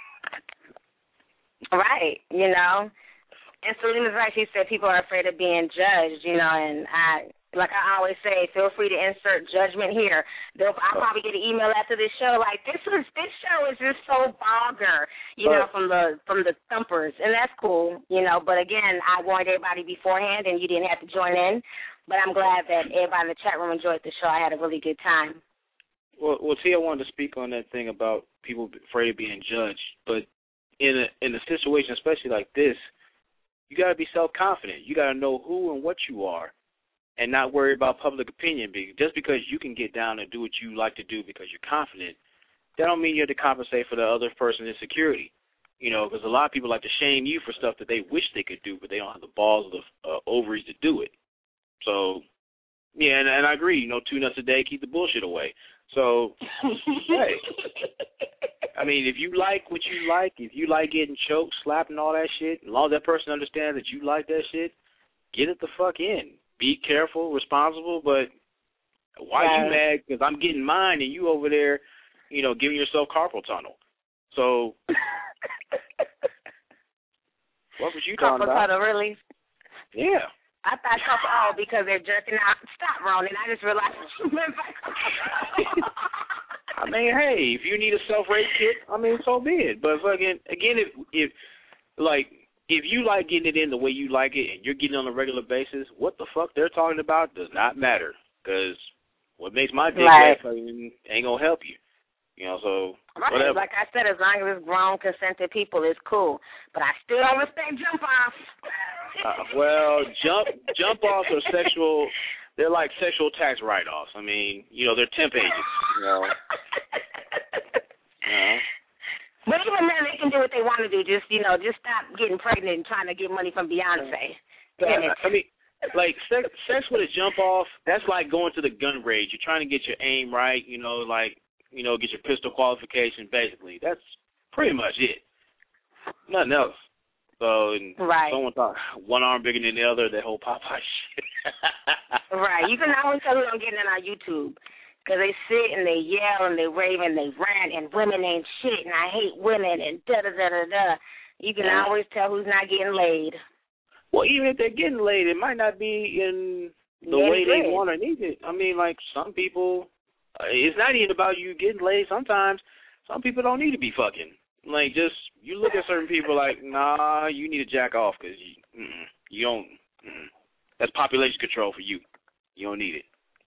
Right, you know. And Selena's right. She said people are afraid of being judged, you know, and I, like I always say, feel free to insert judgment here. They'll, I'll probably get an email after this show like, this is this show is just so vulgar, you know, from the from the thumpers, and that's cool, you know. But again, I warned everybody beforehand, and you didn't have to join in. But I'm glad that everybody in the chat room enjoyed the show. I had a really good time. Well, well, T, I wanted to speak on that thing about people afraid of being judged. But in a in a situation, especially like this, you got to be self-confident. You got to know who and what you are, and not worry about public opinion. Just because you can get down and do what you like to do because you're confident, that don't mean you have to compensate for the other person's insecurity. You know, because a lot of people like to shame you for stuff that they wish they could do, but they don't have the balls or the uh, ovaries to do it. So, yeah, and, and I agree. You know, two nuts a day, keep the bullshit away. So, hey, I mean, if you like what you like, if you like getting choked, slapped, and all that shit, as long as that person understands that you like that shit, get it the fuck in. Be careful, responsible, but why yeah. you mad? Because I'm getting mine, and you over there, you know, giving yourself carpal tunnel. So, what was you talking about? Carpal tunnel, really? Yeah. I thought couple oh because they're jerking out. Stop, Ronan. I just realized what you meant by I mean, hey, if you need a self-rape kit, I mean, so be it. But fucking again, if if like if you like getting it in the way you like it and you're getting it on a regular basis, what the fuck they're talking about does not matter. Because what makes my dick right. wet ain't gonna help you. You know, so right. whatever. Like I said, as long as it's grown, consented people, it's cool. But I still don't respect jump off. Uh, well, jump jump offs are sexual. They're like sexual tax write-offs. I mean, you know, they're temp agents. You know. you know. But even then, they can do what they want to do. Just you know, just stop getting pregnant and trying to get money from Beyonce. Yeah, I mean, like sex, sex with a jump off. That's like going to the gun range. You're trying to get your aim right. You know, like you know, get your pistol qualification. Basically, that's pretty much it. Nothing else. So and right. someone thought one arm bigger than the other, that whole Popeye shit. Right. You can always tell we don't get it on our YouTube. Because they sit and they yell and they rave and they rant and women ain't shit and I hate women and da-da-da-da-da. You can yeah. always tell who's not getting laid. Well, even if they're getting laid, it might not be in the yeah, way they want or need it. I mean, like, some people, uh, it's not even about you getting laid. Sometimes some people don't need to be fucking. Like, just, you look at certain people like, nah, you need to jack off because you, mm-mm, you don't, mm-mm. That's population control for you. You don't need it.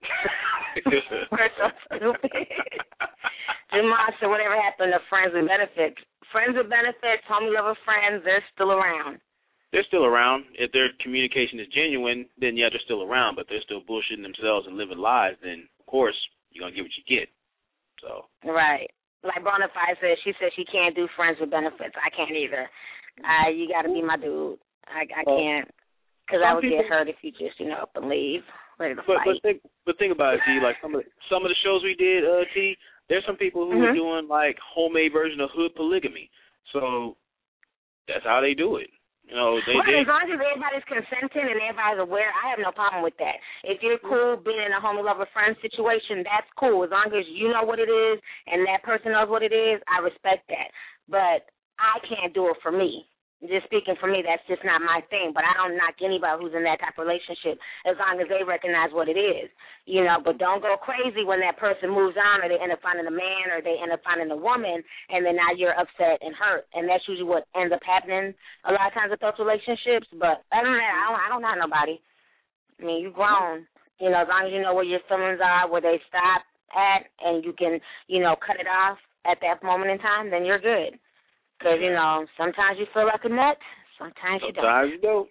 We're so stupid. Jamal said, whatever happened to friends with benefits? Friends with benefits, homie lover friends, they're still around. They're still around. If their communication is genuine, then yeah, they're still around. But they're still bullshitting themselves and living lies. Then of course you're gonna get what you get. So right, like Bonafide said, she said she can't do friends with benefits. I can't either. Uh, you got to be my dude. I I well, can't because I would people, get hurt if you just you know up and leave. Ready to but, fight. But think, but think about it, T. Like some of the, some of the shows we did, uh, T. There's some people who mm-hmm. are doing like homemade version of hood polygamy. So that's how they do it. You know, they, well, they as long as everybody's consenting and everybody's aware, I have no problem with that. If you're cool being in a homie lover friend situation, that's cool. As long as you know what it is and that person knows what it is, I respect that. But I can't do it for me. Just speaking for me, that's just not my thing. But I don't knock anybody who's in that type of relationship as long as they recognize what it is, you know. But don't go crazy when that person moves on or they end up finding a man or they end up finding a woman, and then now you're upset and hurt. And that's usually what ends up happening a lot of times with those relationships. But other than that, I don't, I don't know nobody. I mean, you're grown. You know, as long as you know where your feelings are, where they stop at, and you can, you know, cut it off at that moment in time, then you're good. Because, you know, sometimes you feel like a nut, sometimes you don't. Sometimes you don't.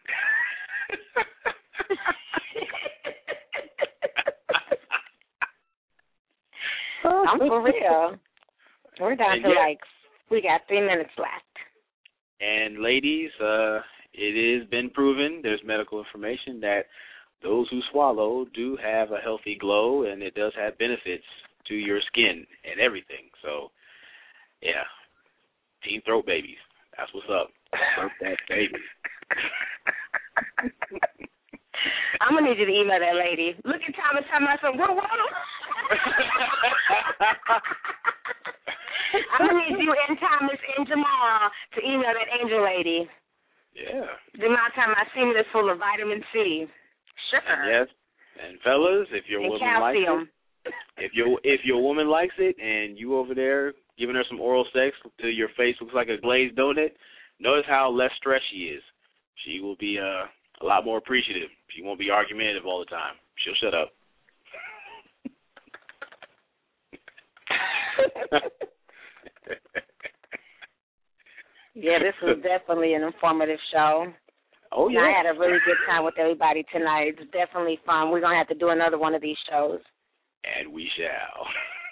I'm for real. We're down and to yeah. like, we got three minutes left. And ladies, uh, it has been proven, there's medical information that those who swallow do have a healthy glow, and it does have benefits to your skin and everything. So, yeah. Team Throat Babies. That's what's up. Throat that baby. I'm going to need you to email that lady. Look at Thomas talking about some, whoa, whoa. I'm going to need you and Thomas and Jamal to email that angel lady. Yeah. The amount of time I see me that's full of vitamin C. Sure. And yes. And fellas, if your and woman calcium. likes it, if your if your woman likes it and you over there giving her some oral sex till your face looks like a glazed donut, notice how less stressed she is. She will be uh, a lot more appreciative. She won't be argumentative all the time. She'll shut up. Yeah, this was definitely an informative show. Oh, yeah. And I had a really good time with everybody tonight. It's definitely fun. We're going to have to do another one of these shows. And we shall.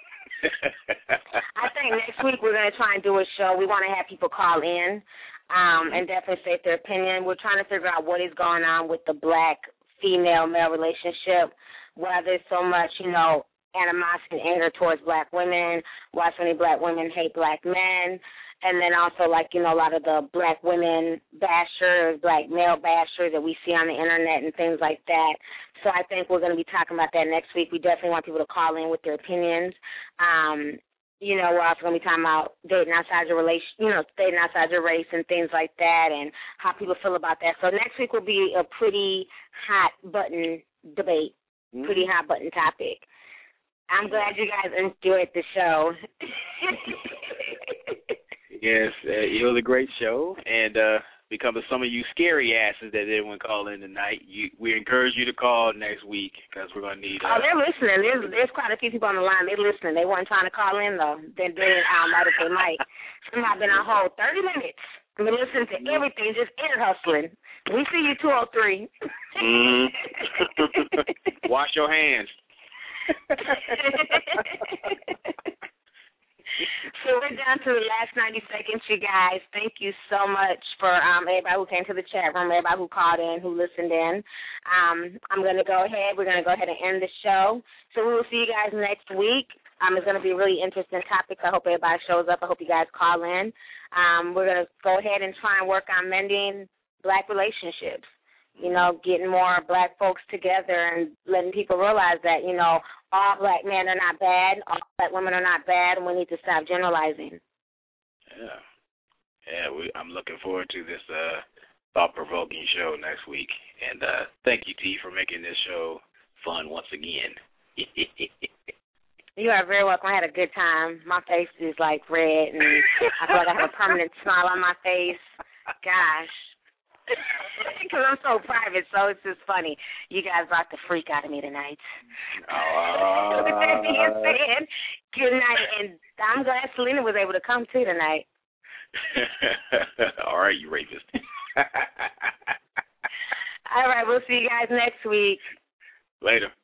I think next week we're going to try and do a show. We want to have people call in um, and definitely state their opinion. We're trying to figure out what is going on with the black female-male relationship, why there's so much, you know, animosity and anger towards black women, why so many black women hate black men, and then also, like, you know, a lot of the black women bashers, black male bashers that we see on the Internet and things like that. So I think we're going to be talking about that next week. We definitely want people to call in with their opinions. Um, you know, we're also going to be talking about dating outside your relation, you know, dating outside your race and things like that and how people feel about that. So next week will be a pretty hot button debate, mm-hmm. pretty hot button topic. I'm glad you guys enjoyed the show. Yes, uh, it was a great show, and uh, because of some of you scary asses that didn't call in tonight, you, we encourage you to call next week because we're going to need... Uh, oh, they're listening. There's, there's quite a few people on the line. They're listening. They weren't trying to call in, though. They didn't, I don't know if they might. Some have been on hold thirty minutes. I've been listening to everything, just ear hustling. We see you, two oh three. Mm. Wash your hands. So we're down to the last ninety seconds, you guys. Thank you so much for um, everybody who came to the chat room, everybody who called in, who listened in. Um, I'm going to go ahead. We're going to go ahead and end the show. So we will see you guys next week. Um, it's going to be a really interesting topic. I hope everybody shows up. I hope you guys call in. Um, we're going to go ahead and try and work on mending black relationships, you know, getting more black folks together and letting people realize that, you know, all black men are not bad, all black women are not bad, and we need to stop generalizing. Yeah. Yeah, we, I'm looking forward to this uh, thought-provoking show next week. And uh, thank you, T, for making this show fun once again. You are very welcome. I had a good time. My face is, like, red, and I feel like I have a permanent smile on my face. Gosh. Because I'm so private, so it's just funny. You guys brought the freak out of me tonight. Uh, With that being said, good night. And I'm glad Selena was able to come, too, tonight. All right, you rapist. All right, we'll see you guys next week. Later.